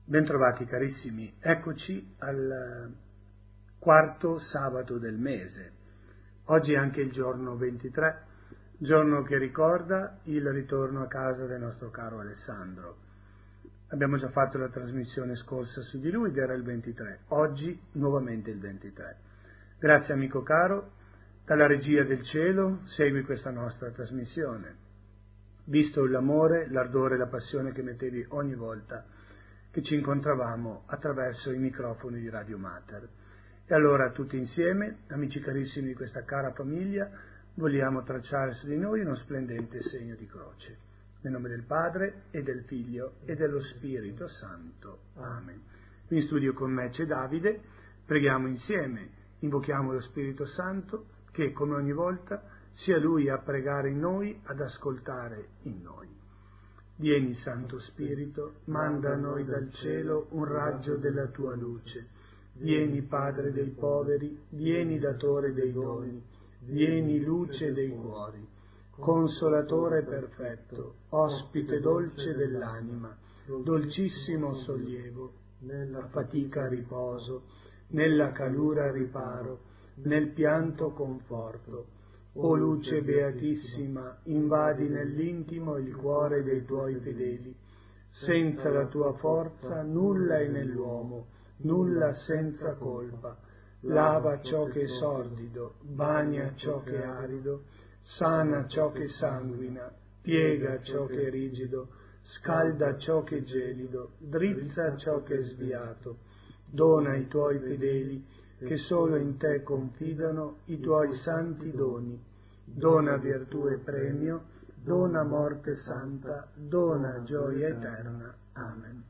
Bentrovati carissimi, eccoci al quarto sabato del mese. Oggi è anche il giorno 23, giorno che ricorda il ritorno a casa del nostro caro Alessandro. Abbiamo già fatto la trasmissione scorsa su di lui ed era il 23, oggi nuovamente il 23. Grazie amico caro, dalla regia del cielo segui questa nostra trasmissione. Visto l'amore, l'ardore e la passione che mettevi ogni volta che ci incontravamo attraverso i microfoni di Radio Mater. E allora tutti insieme, amici carissimi di questa cara famiglia, vogliamo tracciare su di noi uno splendente segno di croce. Nel nome del Padre e del Figlio e dello Spirito Santo. Amen. Qui in studio con me c'è Davide, preghiamo insieme, invochiamo lo Spirito Santo che come ogni volta sia Lui a pregare in noi, ad ascoltare in noi. Vieni Santo Spirito, manda a noi dal cielo un raggio della tua luce. Vieni Padre dei poveri, vieni Datore dei doni, vieni luce dei cuori, Consolatore perfetto, ospite dolce dell'anima, dolcissimo sollievo, nella fatica riposo, nella calura riparo, nel pianto conforto. O luce beatissima, invadi nell'intimo il cuore dei tuoi fedeli. Senza la tua forza nulla è nell'uomo, nulla senza colpa. Lava ciò che è sordido, bagna ciò che è arido, sana ciò che sanguina, piega ciò che è rigido, scalda ciò che è gelido, drizza ciò che è sviato. Dona ai tuoi fedeli che solo in te confidano i tuoi santi doni. Dona virtù e premio, dona morte santa, dona gioia eterna. Amen.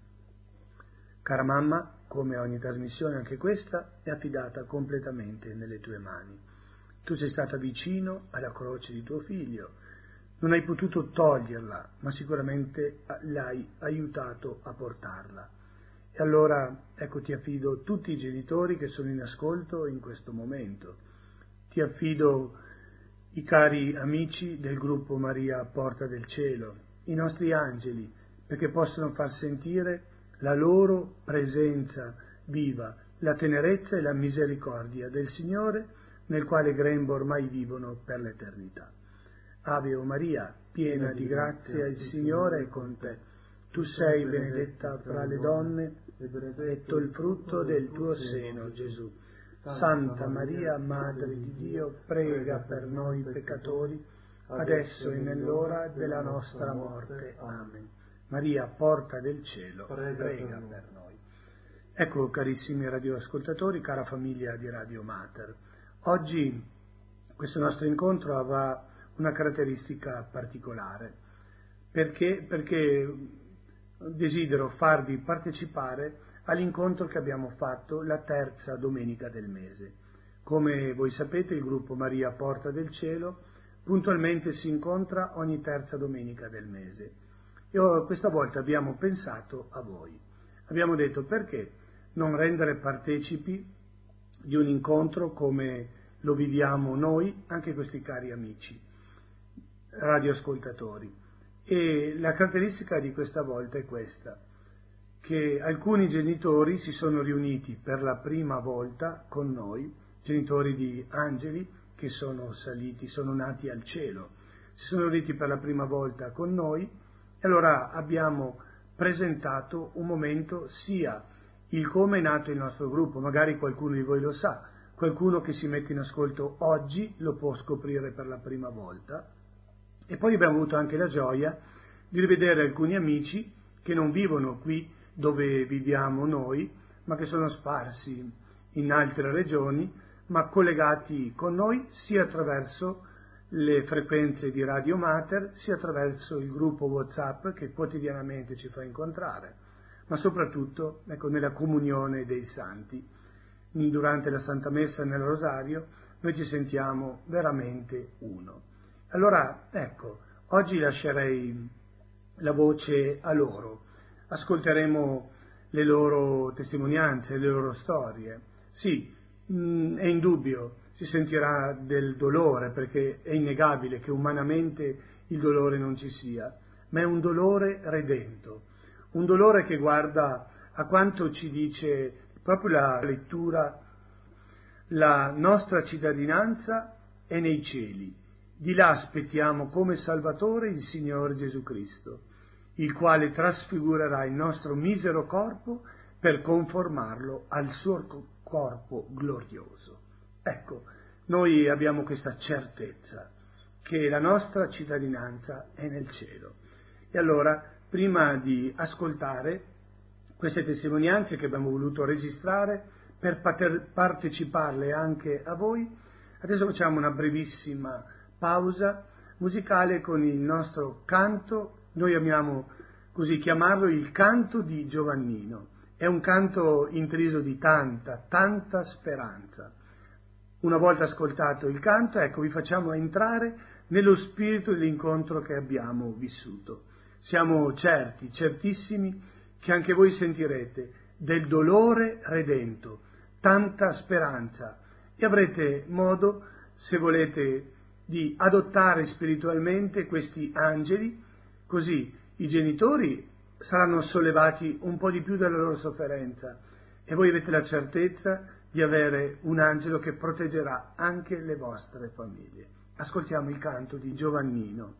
Cara mamma, come ogni trasmissione anche questa è affidata completamente nelle tue mani. Tu sei stata vicino alla croce di tuo figlio, non hai potuto toglierla, ma sicuramente l'hai aiutato a portarla. E allora, ecco, ti affido tutti i genitori che sono in ascolto in questo momento. Ti affido i cari amici del gruppo Maria Porta del Cielo, i nostri angeli, perché possano far sentire la loro presenza viva, la tenerezza e la misericordia del Signore nel quale grembo ormai vivono per l'eternità. Ave o Maria, piena di grazia, il Signore è con te. Tu sei benedetta fra le donne, e benedetto il frutto del tuo seno, Gesù. Santa Maria, Madre di Dio, prega per noi peccatori, adesso e nell'ora della nostra morte. Amen. Maria, Porta del Cielo, prega per noi. Ecco, carissimi radioascoltatori, cara famiglia di Radio Mater, oggi questo nostro incontro avrà una caratteristica particolare. Perché desidero farvi partecipare all'incontro che abbiamo fatto la terza domenica del mese. Come voi sapete, il gruppo Maria Porta del Cielo puntualmente si incontra ogni terza domenica del mese. E questa volta abbiamo pensato a voi. Abbiamo detto perché non rendere partecipi di un incontro come lo viviamo noi, anche questi cari amici radioascoltatori. E la caratteristica di questa volta è questa, che alcuni genitori si sono riuniti per la prima volta con noi, genitori di angeli che sono saliti, sono nati al cielo, si sono riuniti per la prima volta con noi e allora abbiamo presentato un momento sia il come è nato il nostro gruppo, magari qualcuno di voi lo sa, qualcuno che si mette in ascolto oggi lo può scoprire per la prima volta. E poi abbiamo avuto anche la gioia di rivedere alcuni amici che non vivono qui dove viviamo noi, ma che sono sparsi in altre regioni, ma collegati con noi sia attraverso le frequenze di Radio Mater, sia attraverso il gruppo WhatsApp che quotidianamente ci fa incontrare, ma soprattutto nella comunione dei santi. Durante la Santa Messa nel Rosario noi ci sentiamo veramente uno. Allora, ecco, oggi lascerei la voce a loro, ascolteremo le loro testimonianze, le loro storie. Sì, è indubbio, si sentirà del dolore, perché è innegabile che umanamente il dolore non ci sia, ma è un dolore redento, un dolore che guarda a quanto ci dice proprio la lettura: la nostra cittadinanza è nei cieli, di là aspettiamo come Salvatore il Signore Gesù Cristo, il quale trasfigurerà il nostro misero corpo per conformarlo al suo corpo glorioso. Ecco, noi abbiamo questa certezza che la nostra cittadinanza è nel cielo. E allora, prima di ascoltare queste testimonianze che abbiamo voluto registrare per poter parteciparle anche a voi, adesso facciamo una brevissima pausa musicale con il nostro canto. Noi amiamo così chiamarlo il canto di Giovannino. È un canto intriso di tanta speranza. Una volta ascoltato il canto, ecco, vi facciamo entrare nello spirito dell'incontro che abbiamo vissuto. Siamo certissimi che anche voi sentirete del dolore redento, tanta speranza, e avrete modo, se volete, di adottare spiritualmente questi angeli, così i genitori saranno sollevati un po' di più dalla loro sofferenza e voi avete la certezza di avere un angelo che proteggerà anche le vostre famiglie. Ascoltiamo il canto di Giovannino.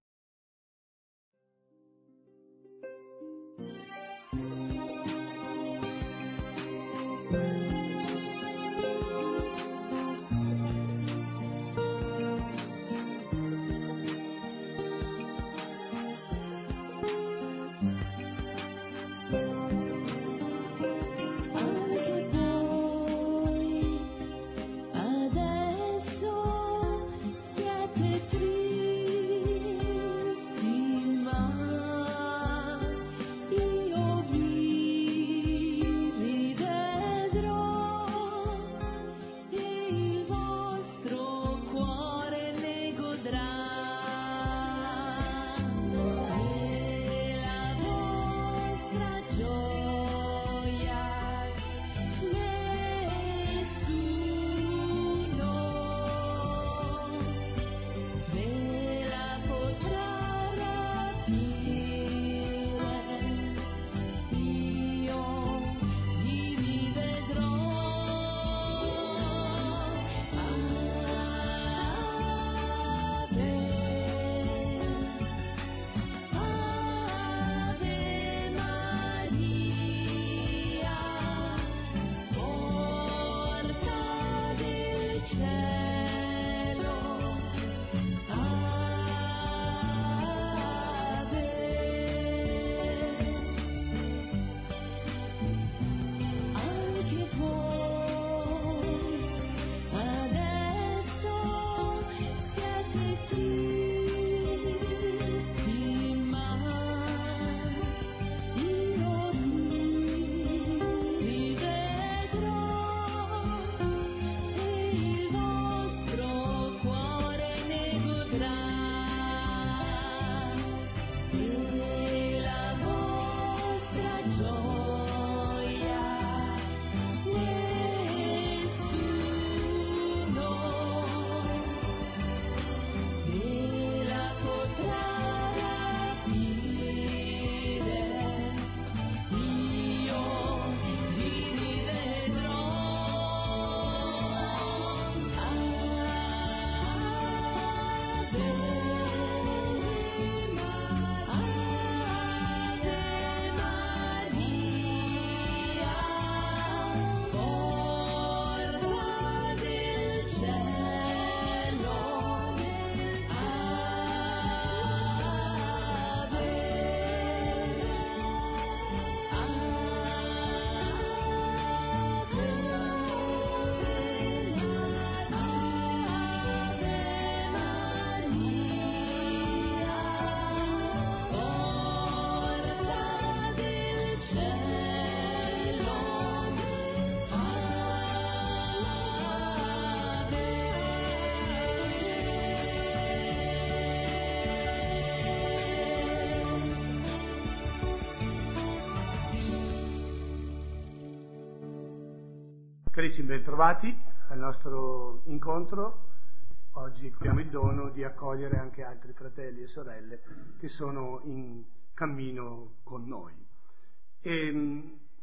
Carissimi, bentrovati al nostro incontro. Oggi abbiamo il dono di accogliere anche altri fratelli e sorelle che sono in cammino con noi. E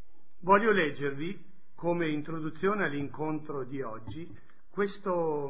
Voglio leggervi, come introduzione all'incontro di oggi, questa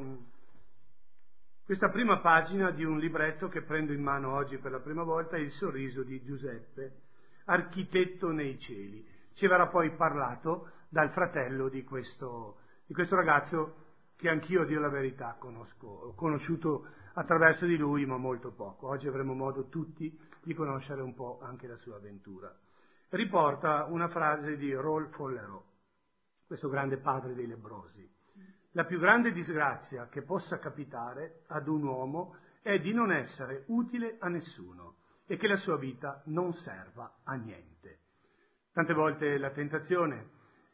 prima pagina di un libretto che prendo in mano oggi per la prima volta, Il sorriso di Giuseppe, architetto nei cieli. Ci verrà poi parlato dal fratello di questo ragazzo che anch'io, a dire la verità, ho conosciuto attraverso di lui, ma molto poco. Oggi avremo modo tutti di conoscere un po' anche la sua avventura. Riporta una frase di Rolf Follerò, questo grande padre dei lebbrosi. La più grande disgrazia che possa capitare ad un uomo è di non essere utile a nessuno e che la sua vita non serva a niente. Tante volte la tentazione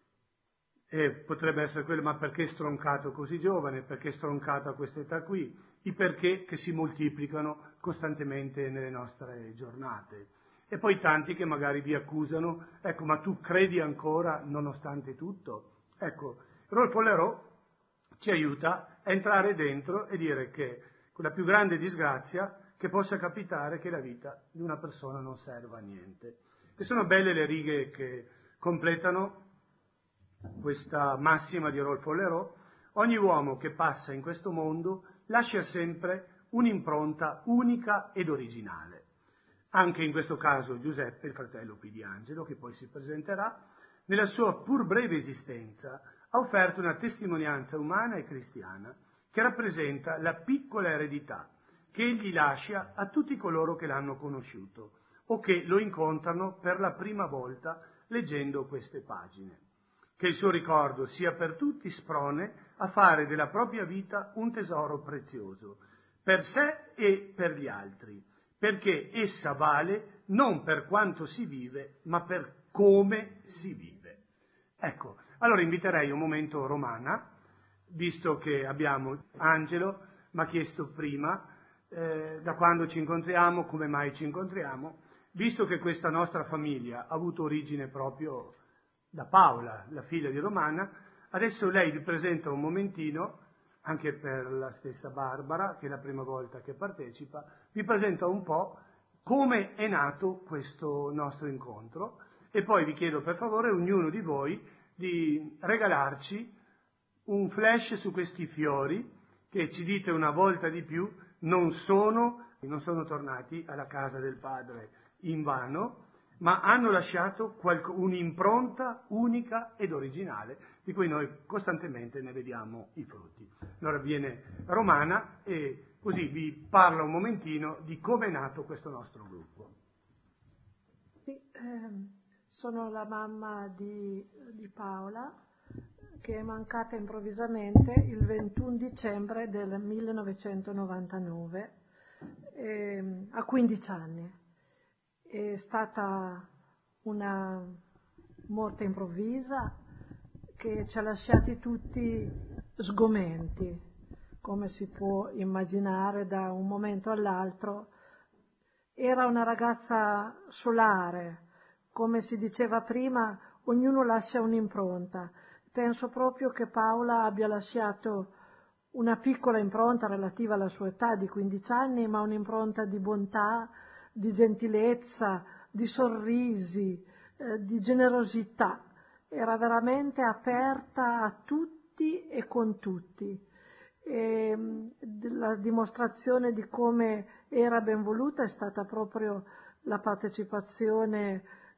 potrebbe essere quella: ma perché stroncato così giovane, perché stroncato a questa età qui, i perché che si moltiplicano costantemente nelle nostre giornate. E poi tanti che magari vi accusano: ecco, ma tu credi ancora nonostante tutto? Ecco, Rolf Follerò ci aiuta a entrare dentro e dire che la più grande disgrazia che possa capitare è che la vita di una persona non serva a niente. E sono belle le righe che completano questa massima di Rolf Follerò: ogni uomo che passa in questo mondo lascia sempre un'impronta unica ed originale. Anche in questo caso Giuseppe, il fratello qui di Angelo, che poi si presenterà, nella sua pur breve esistenza ha offerto una testimonianza umana e cristiana che rappresenta la piccola eredità che egli lascia a tutti coloro che l'hanno conosciuto o che lo incontrano per la prima volta leggendo queste pagine. Che il suo ricordo sia per tutti sprone a fare della propria vita un tesoro prezioso, per sé e per gli altri, perché essa vale non per quanto si vive, ma per come si vive. Ecco, allora inviterei un momento Romana, visto che abbiamo Angelo, mi ha chiesto prima da quando ci incontriamo, come mai ci incontriamo, visto che questa nostra famiglia ha avuto origine proprio da Paola, la figlia di Romana. Adesso lei vi presenta un momentino, anche per la stessa Barbara, che è la prima volta che partecipa, vi presenta un po' come è nato questo nostro incontro, e poi vi chiedo per favore ognuno di voi di regalarci un flash su questi fiori che, ci dite una volta di più, non sono tornati alla casa del Padre invano, ma hanno lasciato un'impronta unica ed originale, di cui noi costantemente ne vediamo i frutti. Allora viene Romana e così vi parla un momentino di come è nato questo nostro gruppo. Sì, sono la mamma di Paola, che è mancata improvvisamente il 21 dicembre del 1999, a 15 anni. È stata una morte improvvisa che ci ha lasciati tutti sgomenti, come si può immaginare da un momento all'altro. Era una ragazza solare, come si diceva prima, ognuno lascia un'impronta. Penso proprio che Paola abbia lasciato una piccola impronta relativa alla sua età di 15 anni, ma un'impronta di bontà, di gentilezza, di sorrisi, di generosità. Era veramente aperta a tutti e con tutti. E la dimostrazione di come era ben voluta è stata proprio la partecipazione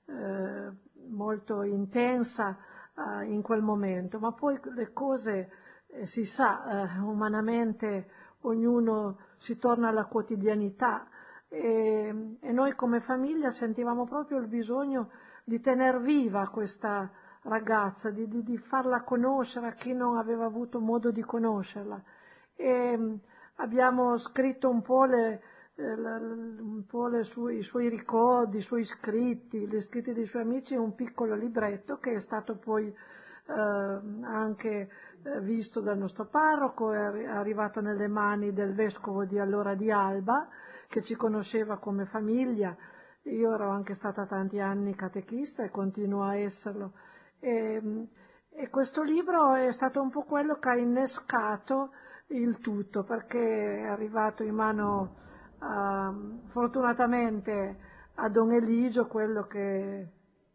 molto intensa in quel momento, ma poi le cose si sa, umanamente ognuno si torna alla quotidianità, e noi come famiglia sentivamo proprio il bisogno di tener viva questa ragazza, di farla conoscere a chi non aveva avuto modo di conoscerla. E abbiamo scritto un po' i suoi ricordi, i suoi scritti, gli scritti dei suoi amici in un piccolo libretto che è stato poi anche visto dal nostro parroco, è arrivato nelle mani del vescovo di allora di Alba, che ci conosceva come famiglia. Io ero anche stata tanti anni catechista e continuo a esserlo. E questo libro è stato un po' quello che ha innescato il tutto, perché è arrivato in mano fortunatamente a Don Eligio, quello che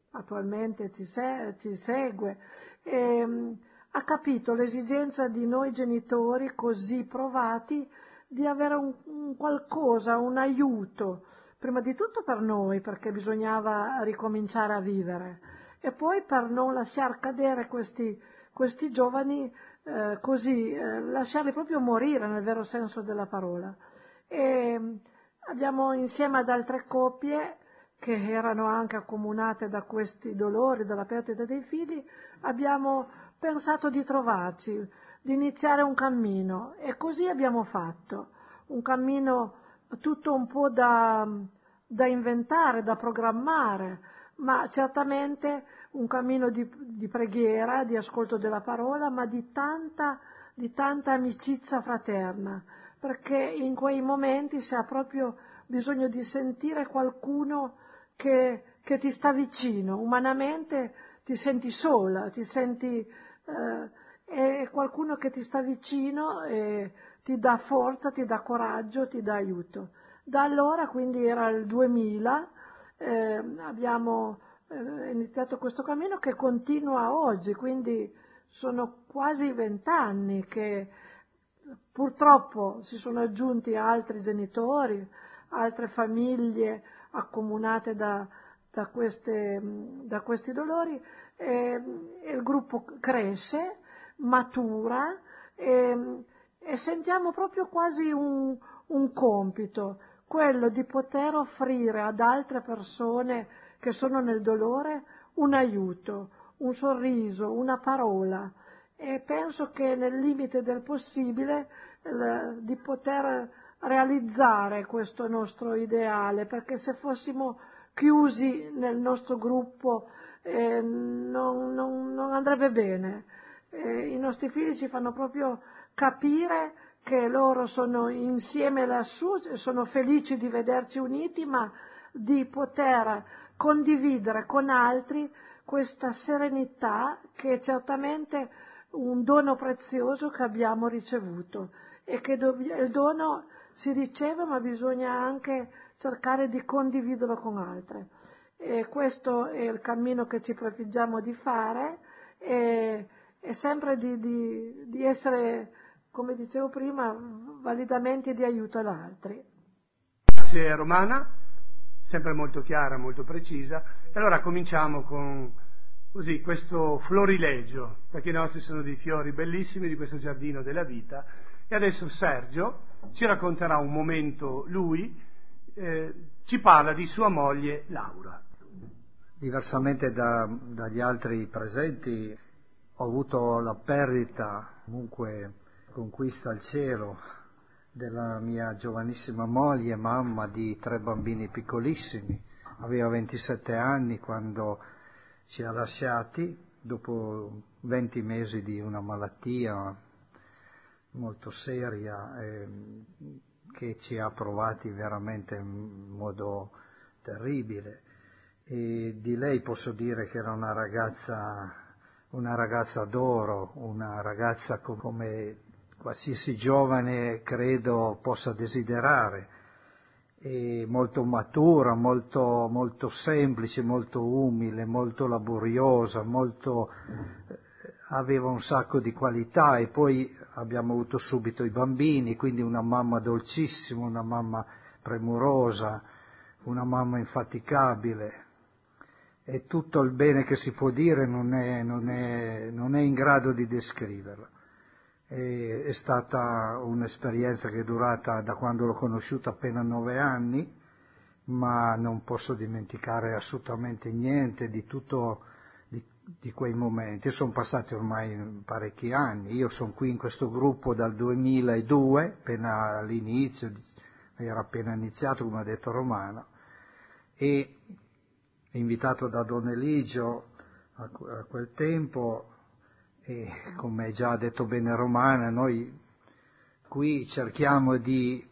attualmente ci segue, ha capito l'esigenza di noi genitori così provati di avere un qualcosa, un aiuto, prima di tutto per noi, perché bisognava ricominciare a vivere, e poi per non lasciar cadere questi giovani così, lasciarli proprio morire nel vero senso della parola. E abbiamo, insieme ad altre coppie che erano anche accomunate da questi dolori, dalla perdita dei figli, abbiamo pensato di trovarci, di iniziare un cammino, e così abbiamo fatto. Un cammino tutto un po' da inventare, da programmare, ma certamente un cammino di preghiera, di ascolto della parola, ma di tanta amicizia fraterna, perché in quei momenti si ha proprio bisogno di sentire qualcuno che ti sta vicino. Umanamente ti senti sola, ti senti è qualcuno che ti sta vicino e ti dà forza, ti dà coraggio, ti dà aiuto. Da allora, quindi era il 2000, abbiamo iniziato questo cammino che continua oggi, quindi sono quasi 20 anni che purtroppo si sono aggiunti altri genitori, altre famiglie accomunate da questi dolori, e il gruppo cresce, matura, e sentiamo proprio quasi un compito, quello di poter offrire ad altre persone che sono nel dolore un aiuto, un sorriso, una parola, e penso che nel limite del possibile di poter realizzare questo nostro ideale, perché se fossimo chiusi nel nostro gruppo non andrebbe bene. I nostri figli ci fanno proprio capire che loro sono insieme lassù, sono felici di vederci uniti, ma di poter condividere con altri questa serenità che è certamente un dono prezioso che abbiamo ricevuto, e che il dono si riceve, ma bisogna anche cercare di condividerlo con altri. E questo è il cammino che ci prefiggiamo di fare, e sempre di essere, come dicevo prima, validamente di aiuto ad altri. Grazie Romana, sempre molto chiara, molto precisa. E allora cominciamo con così questo florilegio, perché i nostri sono dei fiori bellissimi di questo giardino della vita. E adesso Sergio ci racconterà un momento, lui ci parla di sua moglie Laura. Diversamente dagli altri presenti, ho avuto la perdita, comunque conquista al cielo, della mia giovanissima moglie, mamma di 3 bambini piccolissimi. Aveva 27 anni quando ci ha lasciati, dopo 20 mesi di una malattia molto seria che ci ha provati veramente in modo terribile. E di lei posso dire che era una ragazza d'oro, una ragazza come qualsiasi giovane credo possa desiderare, e molto matura, molto semplice, molto umile, molto laboriosa, aveva un sacco di qualità. E poi abbiamo avuto subito i bambini, quindi una mamma dolcissima, una mamma premurosa, una mamma infaticabile, e tutto il bene che si può dire non è in grado di descriverla. È stata un'esperienza che è durata da quando l'ho conosciuta appena 9 anni, ma non posso dimenticare assolutamente niente di tutto di quei momenti. Sono passati ormai parecchi anni, io sono qui in questo gruppo dal 2002, appena all'inizio, era appena iniziato, come ha detto Romano, e invitato da Don Eligio a quel tempo, e come già ha detto bene Romana, noi qui cerchiamo di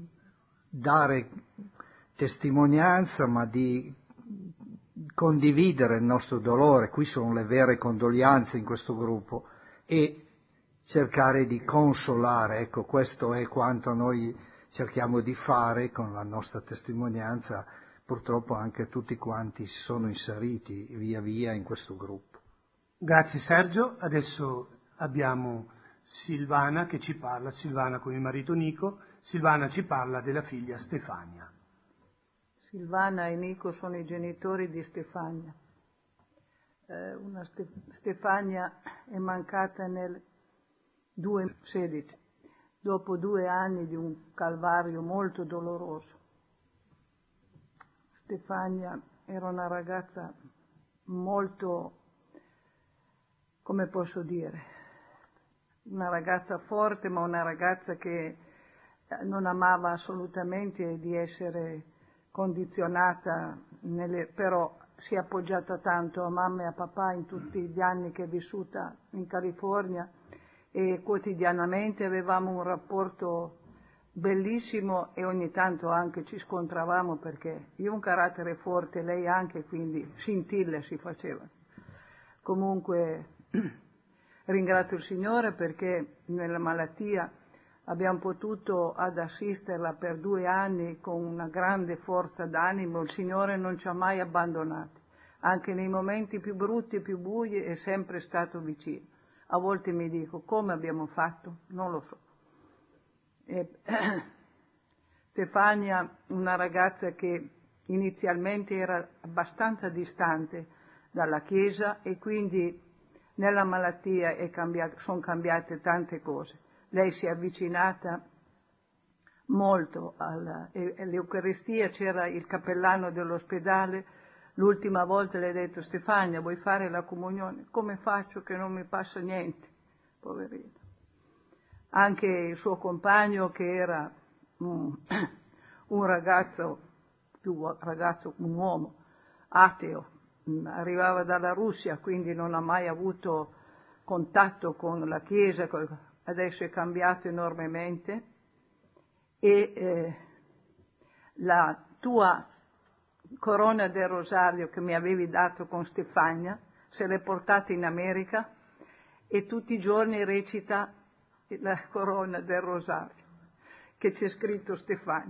dare testimonianza, ma di condividere il nostro dolore. Qui sono le vere condoglianze in questo gruppo, e cercare di consolare. Ecco, questo è quanto noi cerchiamo di fare con la nostra testimonianza, purtroppo anche tutti quanti si sono inseriti via via in questo gruppo. Grazie Sergio, adesso abbiamo Silvana che ci parla, Silvana con il marito Nico. Silvana ci parla della figlia Stefania. Silvana e Nico sono i genitori di Stefania. Stefania è mancata nel 2016, dopo 2 anni di un calvario molto doloroso. Stefania era una ragazza molto, come posso dire, una ragazza forte, ma una ragazza che non amava assolutamente di essere condizionata, però si è appoggiata tanto a mamma e a papà in tutti gli anni che è vissuta in California, e quotidianamente avevamo un rapporto bellissimo e ogni tanto anche ci scontravamo perché io ho un carattere forte, lei anche, quindi scintille si facevano. Comunque ringrazio il Signore perché nella malattia abbiamo potuto ad assisterla per 2 anni con una grande forza d'animo. Il Signore non ci ha mai abbandonati, anche nei momenti più brutti e più bui è sempre stato vicino. A volte mi dico come abbiamo fatto, non lo so. Stefania, una ragazza che inizialmente era abbastanza distante dalla Chiesa e quindi nella malattia sono cambiate tante cose. Lei si è avvicinata molto all'Eucaristia, c'era il cappellano dell'ospedale, l'ultima volta le ha detto: Stefania, vuoi fare la comunione? Come faccio che non mi passa niente? Poverina. Anche il suo compagno, che era un uomo ateo, arrivava dalla Russia, quindi non ha mai avuto contatto con la Chiesa, adesso è cambiato enormemente. E la tua corona del rosario che mi avevi dato con Stefania se l'è portata in America e tutti i giorni recita la corona del rosario che c'è scritto Stefania.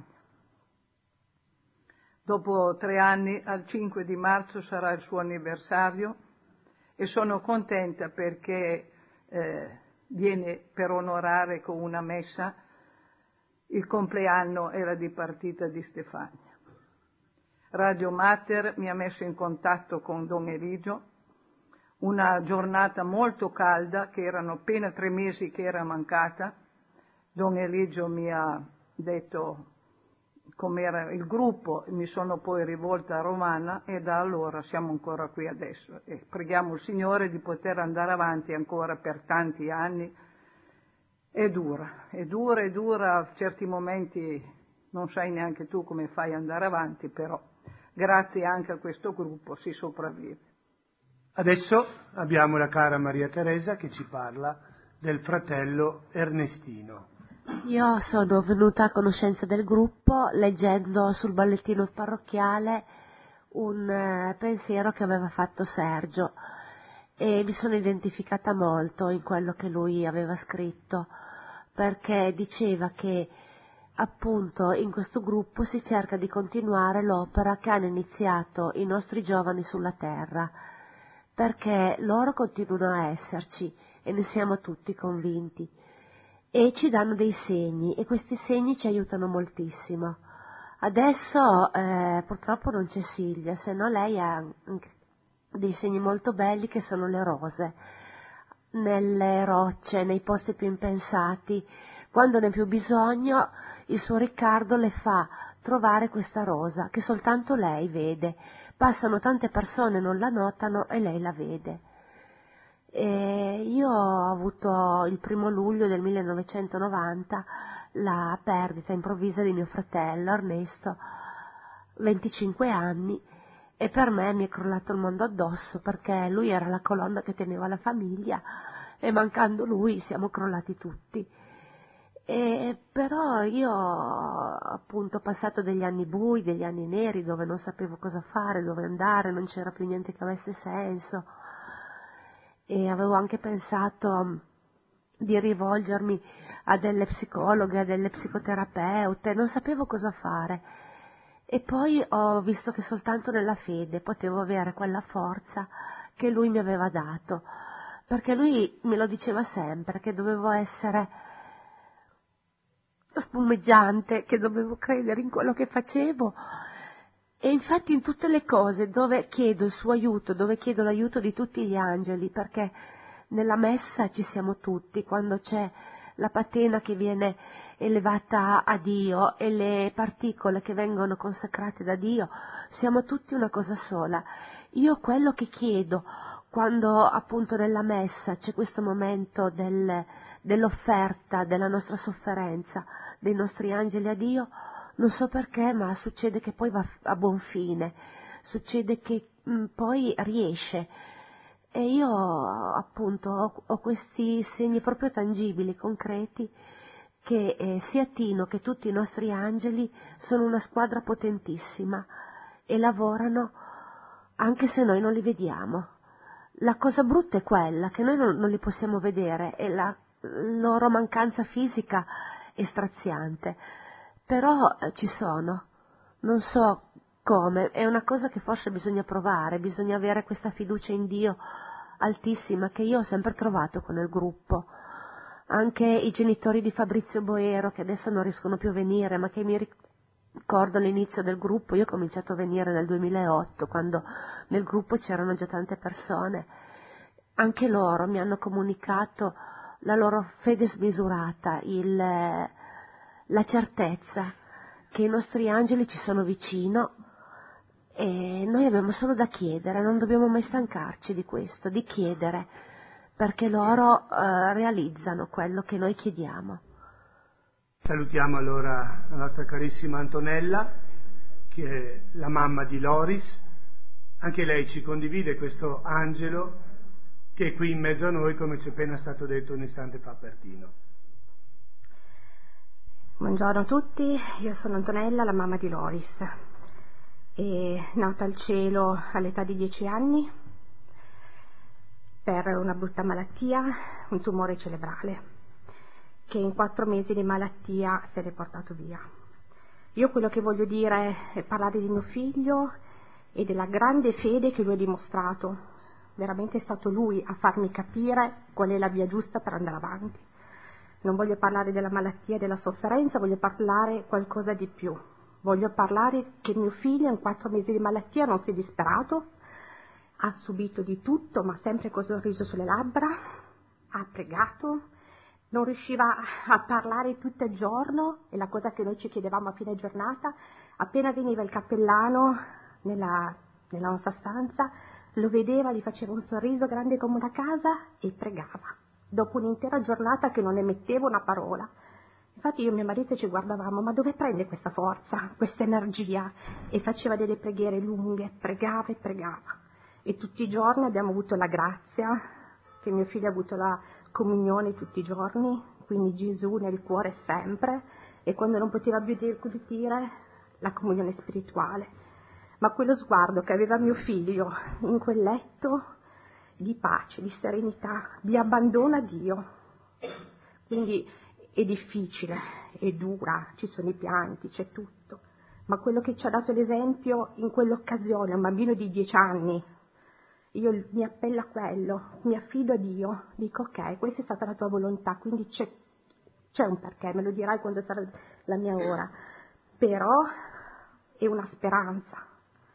Dopo 3 anni, al 5 di marzo sarà il suo anniversario e sono contenta perché viene per onorare con una messa il compleanno e la dipartita di Stefania. Radio Mater mi ha messo in contatto con Don Eligio, una giornata molto calda, che erano appena 3 mesi che era mancata. Don Eligio mi ha detto com'era il gruppo, mi sono poi rivolta a Romana e da allora siamo ancora qui adesso e preghiamo il Signore di poter andare avanti ancora per tanti anni. È dura, a certi momenti non sai neanche tu come fai ad andare avanti, però grazie anche a questo gruppo si sopravvive. Adesso abbiamo la cara Maria Teresa che ci parla del fratello Ernestino. Io sono venuta a conoscenza del gruppo leggendo sul bollettino parrocchiale un pensiero che aveva fatto Sergio e mi sono identificata molto in quello che lui aveva scritto, perché diceva che appunto in questo gruppo si cerca di continuare l'opera che hanno iniziato i nostri giovani sulla terra, perché loro continuano a esserci e ne siamo tutti convinti e ci danno dei segni e questi segni ci aiutano moltissimo. Adesso purtroppo non c'è Silvia, se no lei ha anche dei segni molto belli che sono le rose, nelle rocce, nei posti più impensati. Quando ne ha più bisogno il suo Riccardo le fa trovare questa rosa che soltanto lei vede. Passano tante persone, non la notano e lei la vede. E io ho avuto il 1° luglio del 1990 la perdita improvvisa di mio fratello Ernesto, 25 anni, e per me mi è crollato il mondo addosso perché lui era la colonna che teneva la famiglia e mancando lui siamo crollati tutti. E però io appunto ho passato degli anni bui, degli anni neri dove non sapevo cosa fare, dove andare, non c'era più niente che avesse senso e avevo anche pensato di rivolgermi a delle psicologhe, a delle psicoterapeute, non sapevo cosa fare E poi ho visto che soltanto nella fede potevo avere quella forza che lui mi aveva dato, perché lui me lo diceva sempre, che dovevo essere spumeggiante, che dovevo credere in quello che facevo. E infatti in tutte le cose dove chiedo il suo aiuto, dove chiedo l'aiuto di tutti gli angeli, perché nella messa ci siamo tutti, quando c'è la patena che viene elevata a Dio e le particole che vengono consacrate da Dio, siamo tutti una cosa sola. Io quello che chiedo quando appunto nella messa c'è questo momento dell'offerta, della nostra sofferenza, dei nostri angeli a Dio, non so perché, ma succede che poi va a buon fine, succede che poi riesce. E io appunto ho questi segni proprio tangibili, concreti, che sia Tino che tutti i nostri angeli sono una squadra potentissima e lavorano anche se noi non li vediamo. La cosa brutta è quella che noi non li possiamo vedere e la loro mancanza fisica è straziante, però ci sono, non so come, è una cosa che forse bisogna provare, bisogna avere questa fiducia in Dio altissima che io ho sempre trovato con il gruppo. Anche i genitori di Fabrizio Boero, che adesso non riescono più a venire, ma che mi ricordo all'inizio del gruppo, io ho cominciato a venire nel 2008, quando nel gruppo c'erano già tante persone, anche loro mi hanno comunicato la loro fede smisurata, la certezza che i nostri angeli ci sono vicino e noi abbiamo solo da chiedere, non dobbiamo mai stancarci di questo, di chiedere, perché loro realizzano quello che noi chiediamo. Salutiamo allora la nostra carissima Antonella, che è la mamma di Loris. Anche lei ci condivide questo angelo che è qui in mezzo a noi, come ci è appena stato detto un istante fa per Tino. Buongiorno a tutti, io sono Antonella, la mamma di Loris. È nata al cielo all'età di 10 anni per una brutta malattia, un tumore cerebrale, che in 4 mesi di malattia se l'è portato via. Io quello che voglio dire è parlare di mio figlio e della grande fede che lui ha dimostrato. Veramente è stato lui a farmi capire qual è la via giusta per andare avanti. Non voglio parlare della malattia e della sofferenza, voglio parlare qualcosa di più. Voglio parlare che mio figlio in 4 mesi di malattia non si è disperato, ha subito di tutto, ma sempre con il sorriso sulle labbra, ha pregato, non riusciva a parlare tutto il giorno, è la cosa che noi ci chiedevamo a fine giornata. Appena veniva il cappellano nella nostra stanza, lo vedeva, gli faceva un sorriso grande come una casa e pregava. Dopo un'intera giornata che non emetteva una parola. Infatti io e mio marito ci guardavamo, ma dove prende questa forza, questa energia? E faceva delle preghiere lunghe, pregava e pregava. E tutti i giorni abbiamo avuto la grazia, che mio figlio ha avuto la comunione tutti i giorni, quindi Gesù nel cuore sempre, e quando non poteva più dire la comunione spirituale. Ma quello sguardo che aveva mio figlio in quel letto di pace, di serenità, di abbandono a Dio. Quindi è difficile, è dura, ci sono i pianti, c'è tutto. Ma quello che ci ha dato l'esempio in quell'occasione, un bambino di 10 anni, io mi appello a quello, mi affido a Dio, dico ok, questa è stata la tua volontà, quindi c'è un perché, me lo dirai quando sarà la mia ora. Però è una speranza.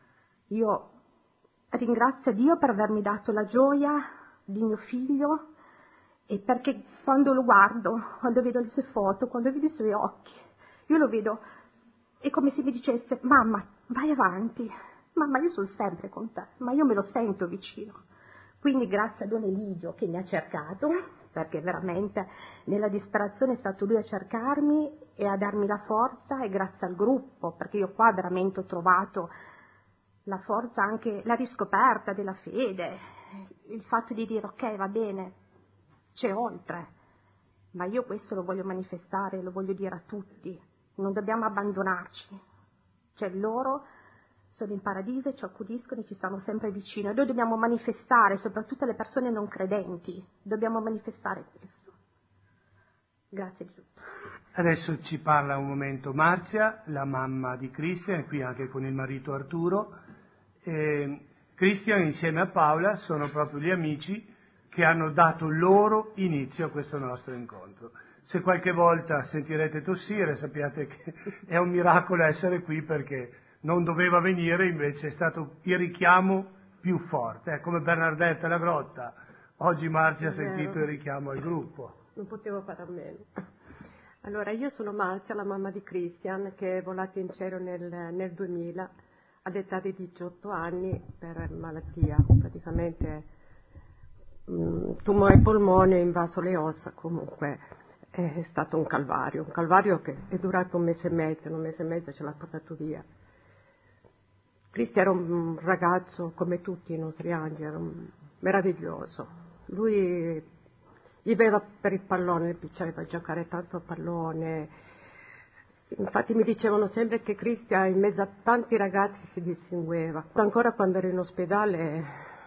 Io ringrazio Dio per avermi dato la gioia di mio figlio e perché quando lo guardo, quando vedo le sue foto, quando vedo i suoi occhi, io lo vedo, è come se mi dicesse: mamma, vai avanti, mamma, io sono sempre con te, ma io me lo sento vicino. Quindi grazie a Don Eligio che mi ha cercato, perché veramente nella disperazione è stato lui a cercarmi e a darmi la forza, e grazie al gruppo, perché io qua veramente ho trovato la forza, anche la riscoperta della fede, il fatto di dire ok, va bene, c'è oltre, ma io questo lo voglio manifestare, lo voglio dire a tutti, non dobbiamo abbandonarci, cioè loro sono in paradiso e ci accudiscono e ci stanno sempre vicino, e noi dobbiamo manifestare, soprattutto le persone non credenti, dobbiamo manifestare questo. Grazie di tutto. Adesso ci parla un momento Marzia, la mamma di Cristian, è qui anche con il marito Arturo. Cristian insieme a Paola sono proprio gli amici che hanno dato loro inizio a questo nostro incontro. Se qualche volta sentirete tossire, sappiate che è un miracolo essere qui, perché non doveva venire, invece è stato il richiamo più forte. È come Bernardetta alla grotta. Oggi Marzia ha sentito il richiamo al gruppo. Non potevo fare a meno. Allora, io sono Marzia, la mamma di Cristian, che è volato in cielo nel 2000 all'età di 18 anni per malattia, praticamente tumore ai polmoni, ho invaso le ossa. Comunque è stato un calvario che è durato un mese e mezzo ce l'ha portato via. Cristian era un ragazzo come tutti i nostri angeli, era meraviglioso. Lui viveva per il pallone, piaceva giocare tanto a pallone. Infatti mi dicevano sempre che Cristian in mezzo a tanti ragazzi si distingueva. Ancora quando ero in ospedale,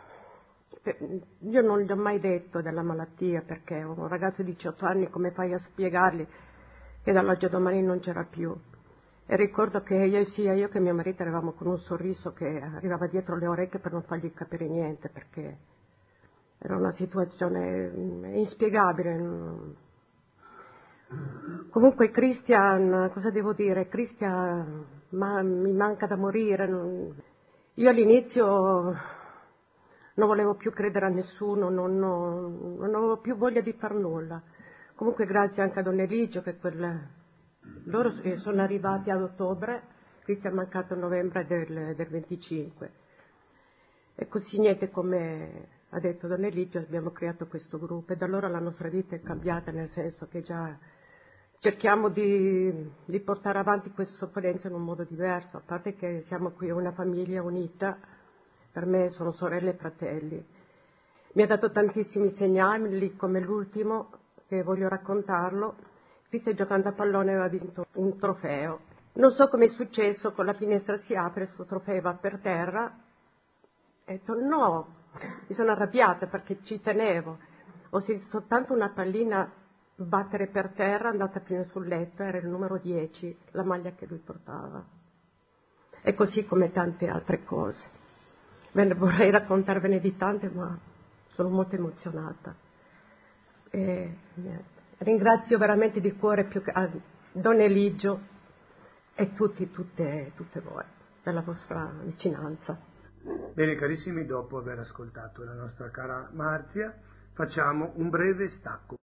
io non gli ho mai detto della malattia, perché un ragazzo di 18 anni come fai a spiegargli che dall'oggi a domani non c'era più? E ricordo che io che mio marito eravamo con un sorriso che arrivava dietro le orecchie per non fargli capire niente, perché era una situazione inspiegabile. Comunque Cristian, cosa devo dire? Cristian mi manca da morire. Io all'inizio non volevo più credere a nessuno, non avevo più voglia di far nulla. Comunque grazie anche a Don Eligio, che loro sono arrivati ad ottobre, Cristian è mancato a novembre del 25. E così niente, come ha detto Don Eligio, abbiamo creato questo gruppo e da allora la nostra vita è cambiata, nel senso che già cerchiamo di portare avanti questa sofferenza in un modo diverso, a parte che siamo qui una famiglia unita, per me sono sorelle e fratelli. Mi ha dato tantissimi segnali, come l'ultimo, che voglio raccontarlo. Cristian giocando a pallone aveva vinto un trofeo. Non so come è successo, con la finestra si apre, questo trofeo va per terra. Ho detto no, mi sono arrabbiata perché ci tenevo. Ho sentito soltanto una pallina battere per terra, andata prima sul letto, era il numero 10, la maglia che lui portava. E così come tante altre cose. Vorrei raccontarvene di tante, ma sono molto emozionata. Ringrazio veramente di cuore a Don Eligio e tutte voi per la vostra vicinanza. Bene carissimi, dopo aver ascoltato la nostra cara Marzia, facciamo un breve stacco.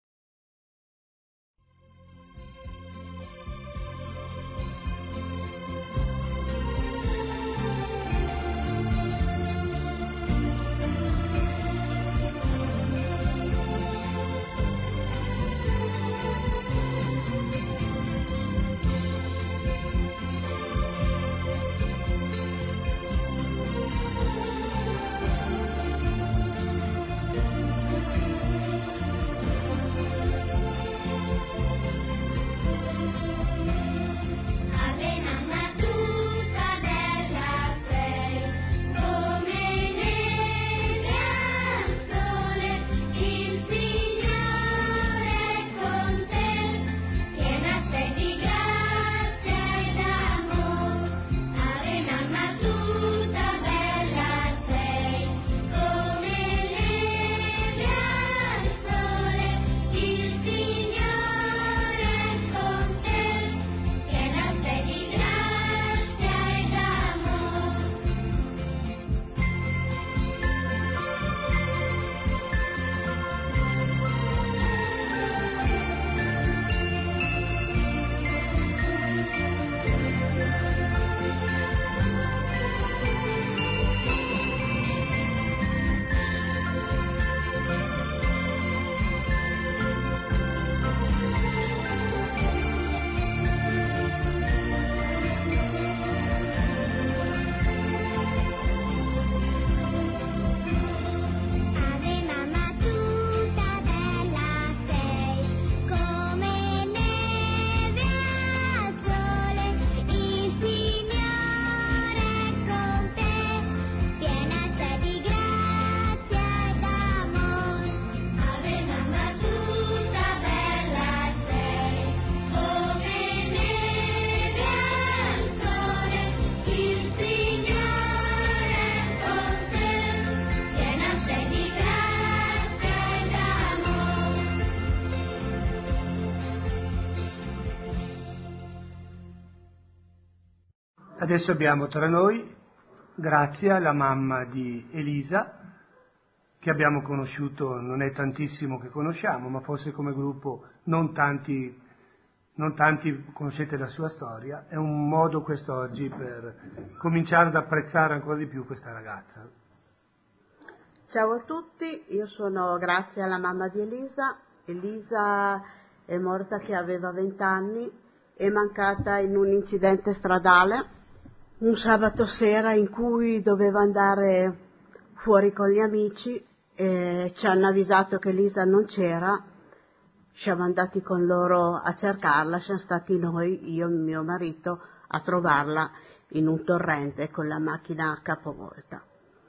Adesso abbiamo tra noi Grazia, la mamma di Elisa, che abbiamo conosciuto, non è tantissimo che conosciamo, ma forse come gruppo non tanti conoscete la sua storia. È un modo quest'oggi per cominciare ad apprezzare ancora di più questa ragazza. Ciao a tutti, io sono Grazia, la mamma di Elisa. Elisa è morta che aveva 20 anni, è mancata in un incidente stradale un sabato sera in cui doveva andare fuori con gli amici e ci hanno avvisato che Elisa non c'era. Siamo andati con loro a cercarla, siamo stati noi, io e mio marito, a trovarla in un torrente con la macchina capovolta.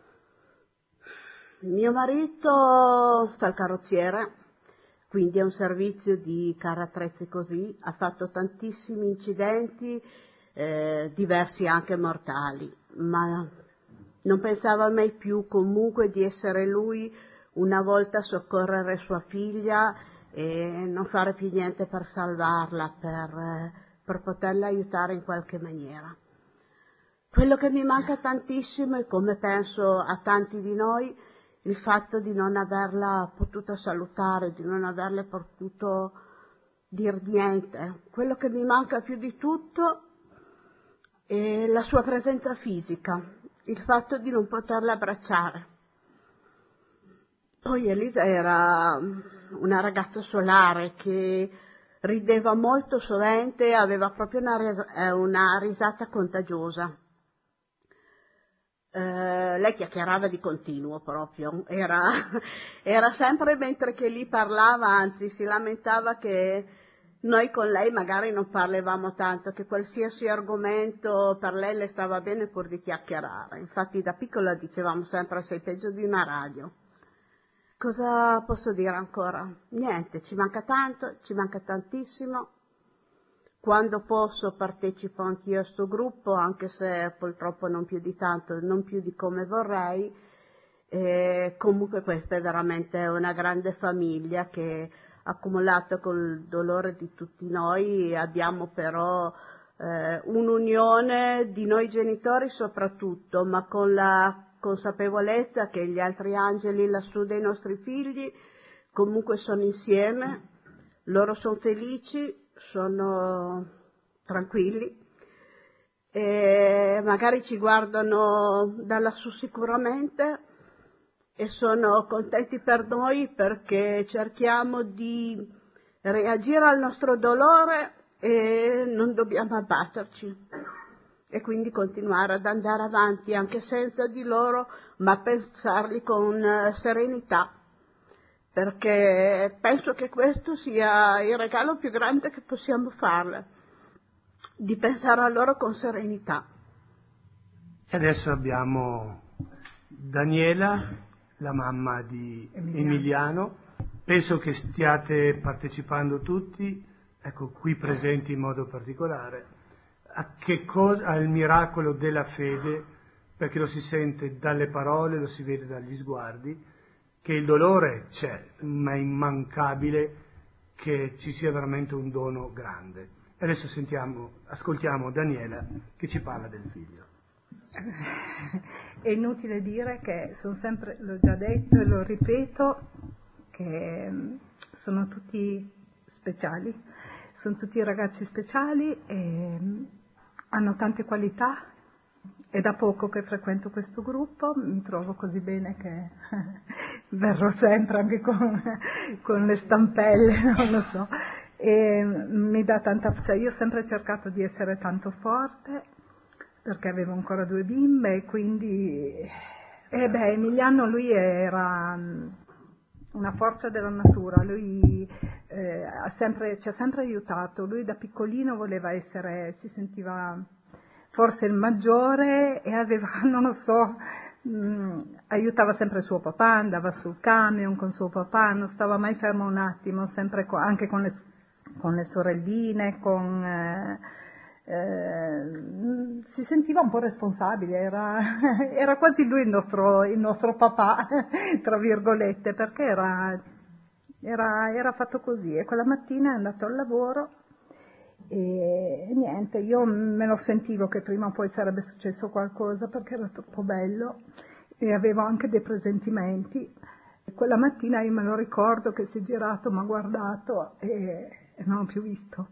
Mio marito fa il carrozziere, quindi è un servizio di carri attrezzi così, ha fatto tantissimi incidenti, diversi anche mortali, ma non pensava mai più comunque di essere lui una volta a soccorrere sua figlia e non fare più niente per salvarla, per poterla aiutare in qualche maniera. Quello che mi manca tantissimo, e come penso a tanti di noi, il fatto di non averla potuta salutare, di non averle potuto dir niente. Quello che mi manca più di tutto è la sua presenza fisica, il fatto di non poterla abbracciare. Poi Elisa era una ragazza solare che rideva molto sovente, aveva proprio una risata contagiosa. Lei chiacchierava di continuo proprio, era sempre mentre che lì parlava, anzi si lamentava che noi con lei magari non parlavamo tanto, che qualsiasi argomento per lei le stava bene pur di chiacchierare. Infatti da piccola dicevamo sempre sei peggio di una radio. Cosa posso dire ancora? Niente, ci manca tanto, ci manca tantissimo. Quando posso partecipo anch'io a sto gruppo, anche se purtroppo non più di tanto, non più di come vorrei. E comunque questa è veramente una grande famiglia che, accumulato col dolore di tutti noi, abbiamo però un'unione di noi genitori soprattutto, ma con la consapevolezza che gli altri angeli lassù dei nostri figli comunque sono insieme, loro sono felici, sono tranquilli e magari ci guardano da lassù sicuramente e sono contenti per noi perché cerchiamo di reagire al nostro dolore e non dobbiamo abbatterci e quindi continuare ad andare avanti anche senza di loro, ma pensarli con serenità, perché penso che questo sia il regalo più grande che possiamo farle, di pensare a loro con serenità. E adesso abbiamo Daniela, la mamma di Emiliano. Penso che stiate partecipando tutti, ecco, qui presenti in modo particolare, al miracolo della fede, perché lo si sente dalle parole, lo si vede dagli sguardi, che il dolore c'è, ma è immancabile che ci sia veramente un dono grande. E adesso ascoltiamo Daniela che ci parla del figlio. È inutile dire che sono sempre, l'ho già detto e lo ripeto, che sono tutti speciali, sono tutti ragazzi speciali e hanno tante qualità. È da poco che frequento questo gruppo, mi trovo così bene che verrò sempre anche con le stampelle, non lo so, e mi dà tanta, cioè io ho sempre cercato di essere tanto forte perché avevo ancora 2 bimbe e quindi Emiliano lui era una forza della natura, lui ci ha sempre aiutato, lui da piccolino voleva essere, si sentiva forse il maggiore e aveva, non lo so, aiutava sempre suo papà, andava sul camion con suo papà, non stava mai fermo un attimo, sempre anche con le sorelline, si sentiva un po' responsabile, era quasi lui il nostro papà, tra virgolette, perché era fatto così e quella mattina è andato al lavoro E niente, io me lo sentivo che prima o poi sarebbe successo qualcosa perché era troppo bello e avevo anche dei presentimenti. E quella mattina io me lo ricordo che si è girato, mi ha guardato e non l'ho più visto.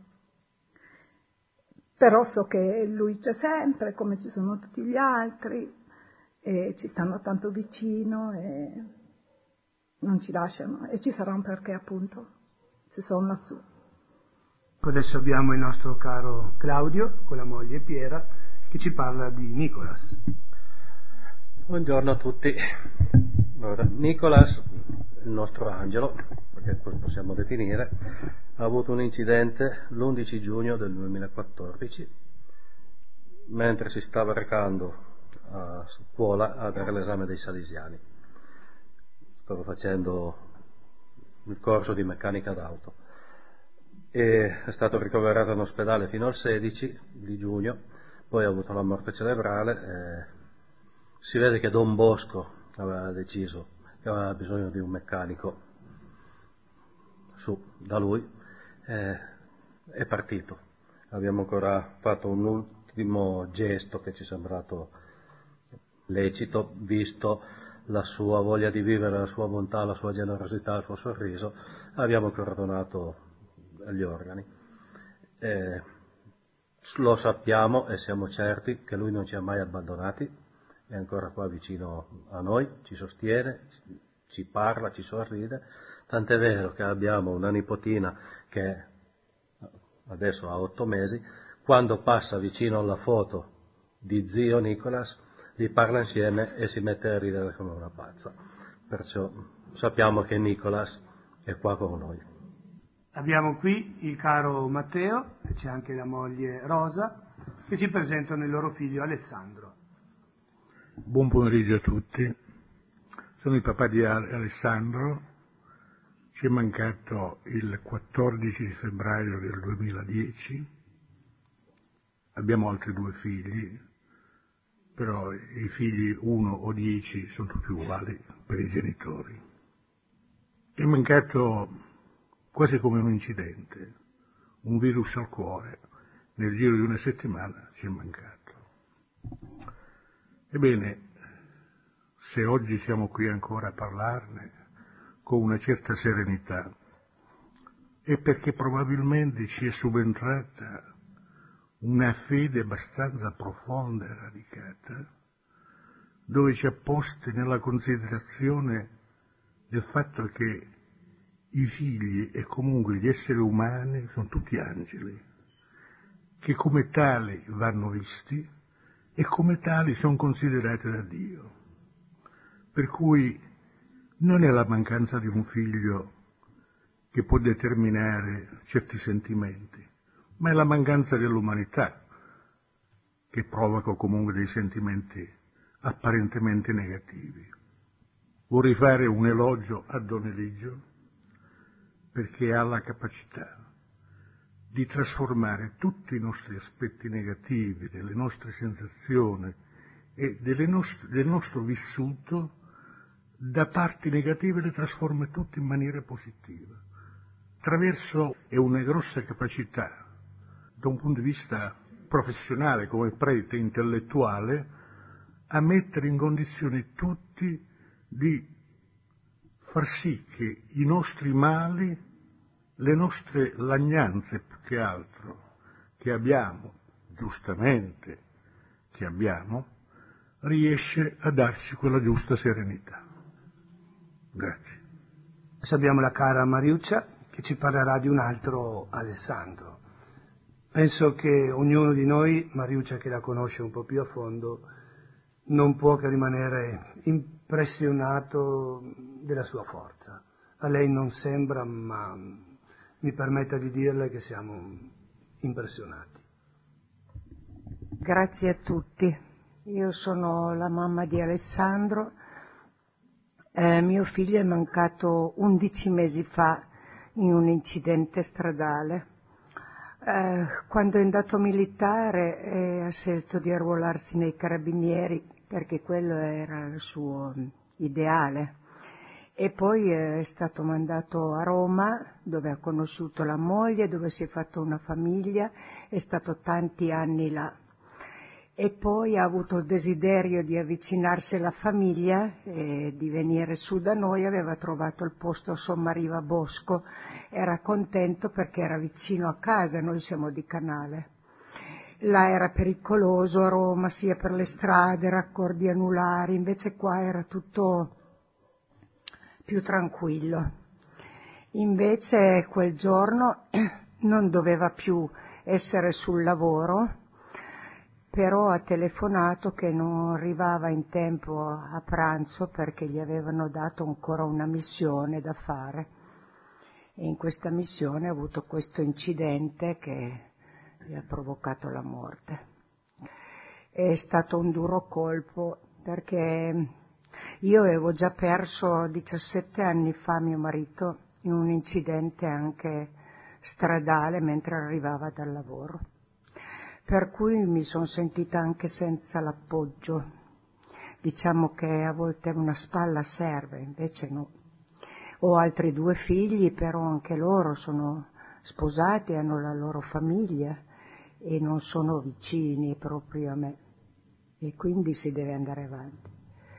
Però so che lui c'è sempre, come ci sono tutti gli altri, e ci stanno tanto vicino e non ci lasciano. E ci sarà un perché, appunto, se sono lassù. Adesso abbiamo il nostro caro Claudio con la moglie Piera che ci parla di Nicolas. Buongiorno a tutti. Allora, Nicolas, il nostro angelo, perché così possiamo definire, ha avuto un incidente l'11 giugno del 2014 mentre si stava recando a scuola a dare l'esame dei salesiani. Stava facendo il corso di meccanica d'auto e è stato ricoverato in ospedale fino al 16 di giugno, poi ha avuto la morte cerebrale. Si vede che Don Bosco aveva deciso che aveva bisogno di un meccanico da lui, è partito. Abbiamo ancora fatto un ultimo gesto che ci è sembrato lecito, visto la sua voglia di vivere, la sua bontà, la sua generosità, il suo sorriso. Abbiamo ancora donato gli organi. Lo sappiamo e siamo certi che lui non ci ha mai abbandonati, è ancora qua vicino a noi, ci sostiene, ci parla, ci sorride, tant'è vero che abbiamo una nipotina che adesso ha 8 mesi, quando passa vicino alla foto di zio Nicolas, gli parla insieme e si mette a ridere come una pazza. Perciò sappiamo che Nicolas è qua con noi. Abbiamo qui il caro Matteo e c'è anche la moglie Rosa che ci presentano il loro figlio Alessandro. Buon pomeriggio a tutti, sono il papà di Alessandro, ci è mancato il 14 di febbraio del 2010, abbiamo altri 2 figli, però i figli 1 o 10 sono tutti uguali per i genitori. È mancato quasi come un incidente, un virus al cuore, nel giro di una settimana ci è mancato. Ebbene, se oggi siamo qui ancora a parlarne con una certa serenità, è perché probabilmente ci è subentrata una fede abbastanza profonda e radicata, dove ci ha posti nella considerazione del fatto che i figli e comunque gli esseri umani sono tutti angeli, che come tali vanno visti e come tali sono considerati da Dio. Per cui non è la mancanza di un figlio che può determinare certi sentimenti, ma è la mancanza dell'umanità che provoca comunque dei sentimenti apparentemente negativi. Vorrei fare un elogio a Don Eligio perché ha la capacità di trasformare tutti i nostri aspetti negativi, delle nostre sensazioni e del nostro vissuto, da parti negative le trasforma tutte in maniera positiva. Attraverso è una grossa capacità, da un punto di vista professionale come prete intellettuale, a mettere in condizione tutti di far sì che i nostri mali, le nostre lagnanze più che altro, che abbiamo, giustamente che abbiamo, riesce a darci quella giusta serenità. Grazie. Adesso abbiamo la cara Mariuccia che ci parlerà di un altro Alessandro. Penso che ognuno di noi, Mariuccia che la conosce un po' più a fondo, non può che rimanere impressionato della sua forza. A lei non sembra, ma mi permetta di dirle che siamo impressionati. Grazie a tutti. Io sono la mamma di Alessandro. Mio figlio è mancato 11 mesi fa in un incidente stradale. Quando è andato militare ha scelto di arruolarsi nei carabinieri perché quello era il suo ideale E poi è stato mandato a Roma, dove ha conosciuto la moglie, dove si è fatto una famiglia, è stato tanti anni là. E poi ha avuto il desiderio di avvicinarsi alla famiglia e di venire su da noi, aveva trovato il posto a Sommariva Bosco, era contento perché era vicino a casa, noi siamo di Canale. Là era pericoloso a Roma, sia per le strade, raccordi anulari, invece qua era tutto più tranquillo. Invece quel giorno non doveva più essere sul lavoro, però ha telefonato che non arrivava in tempo a pranzo perché gli avevano dato ancora una missione da fare. E in questa missione ha avuto questo incidente che gli ha provocato la morte. È stato un duro colpo perché io avevo già perso 17 anni fa mio marito in un incidente anche stradale mentre arrivava dal lavoro, per cui mi sono sentita anche senza l'appoggio. Diciamo che a volte una spalla serve, invece no. Ho altri 2 figli, però anche loro sono sposati, hanno la loro famiglia e non sono vicini proprio a me, e quindi si deve andare avanti.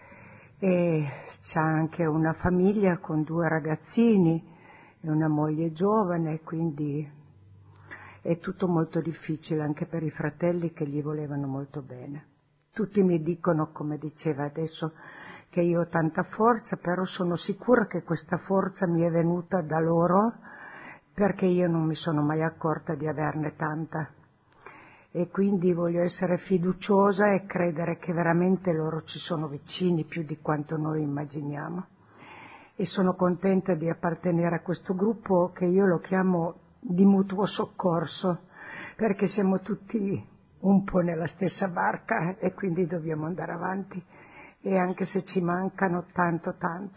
E c'ha anche una famiglia con 2 ragazzini e una moglie giovane, quindi è tutto molto difficile anche per i fratelli che gli volevano molto bene. Tutti mi dicono, come diceva adesso, che io ho tanta forza, però sono sicura che questa forza mi è venuta da loro, perché io non mi sono mai accorta di averne tanta. E quindi voglio essere fiduciosa e credere che veramente loro ci sono vicini più di quanto noi immaginiamo. E sono contenta di appartenere a questo gruppo che io lo chiamo di mutuo soccorso, perché siamo tutti un po' nella stessa barca e quindi dobbiamo andare avanti, e anche se ci mancano tanto.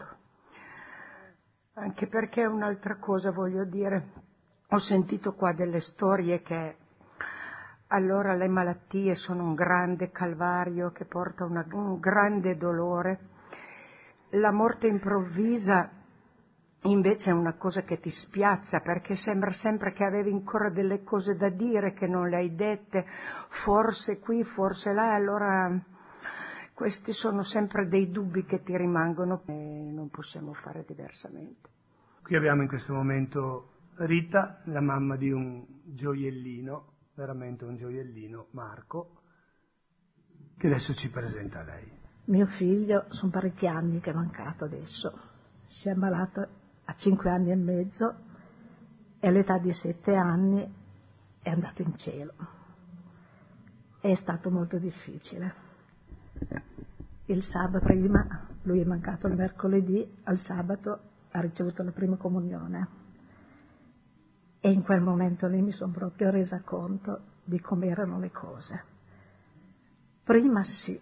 Anche perché un'altra cosa voglio dire, ho sentito qua delle storie che allora le malattie sono un grande calvario che porta un grande dolore. La morte improvvisa invece è una cosa che ti spiazza, perché sembra sempre che avevi ancora delle cose da dire che non le hai dette, forse qui, forse là, e allora questi sono sempre dei dubbi che ti rimangono e non possiamo fare diversamente. Qui abbiamo in questo momento Rita, la mamma di un gioiellino, veramente un gioiellino, Marco, che adesso ci presenta lei. Mio figlio, sono parecchi anni che è mancato adesso, si è ammalato a 5 anni e mezzo e all'età di 7 anni è andato in cielo. È stato molto difficile. Il sabato prima, lui è mancato il mercoledì, al sabato ha ricevuto la prima comunione e in quel momento lì mi sono proprio resa conto di come erano le cose. Prima sì,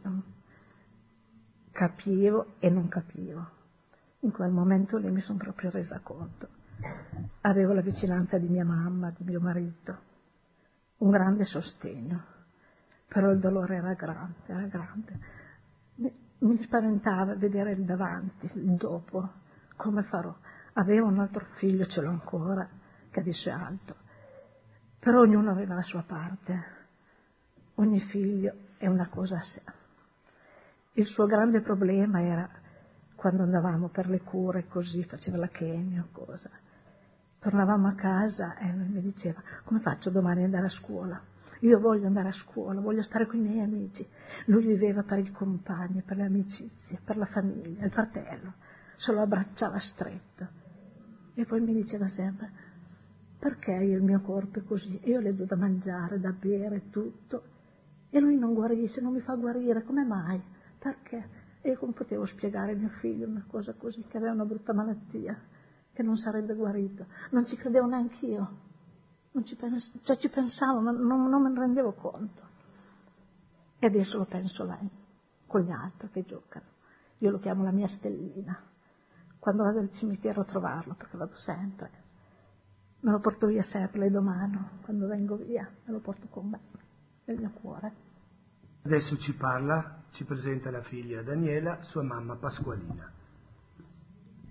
capivo e non capivo. In quel momento lì mi sono proprio resa conto. Avevo la vicinanza di mia mamma, di mio marito, un grande sostegno, però il dolore era grande. Mi spaventava vedere il davanti, il dopo, come farò. Avevo un altro figlio, ce l'ho ancora, che adesso è alto, però ognuno aveva la sua parte, ogni figlio è una cosa a sé. Il suo grande problema era quando andavamo per le cure così, faceva la chemio, cosa. Tornavamo a casa e lui mi diceva: come faccio domani ad andare a scuola? Io voglio andare a scuola, voglio stare con i miei amici. Lui viveva per i compagni, per le amicizie, per la famiglia, il fratello, se lo abbracciava stretto. E poi mi diceva sempre: perché il mio corpo è così? Io le do da mangiare, da bere, tutto. E lui non guarisce, non mi fa guarire, come mai? Perché? E io come potevo spiegare a mio figlio una cosa così, che aveva una brutta malattia, che non sarebbe guarito? Non ci credevo neanche io, ci pensavo, ma non me ne rendevo conto. E adesso lo penso lei, con gli altri che giocano. Io lo chiamo la mia stellina. Quando vado al cimitero a trovarlo, perché vado sempre, me lo porto via sempre, le do mano, quando vengo via, me lo porto con me, nel mio cuore. Adesso ci presenta la figlia Daniela, sua mamma Pasqualina.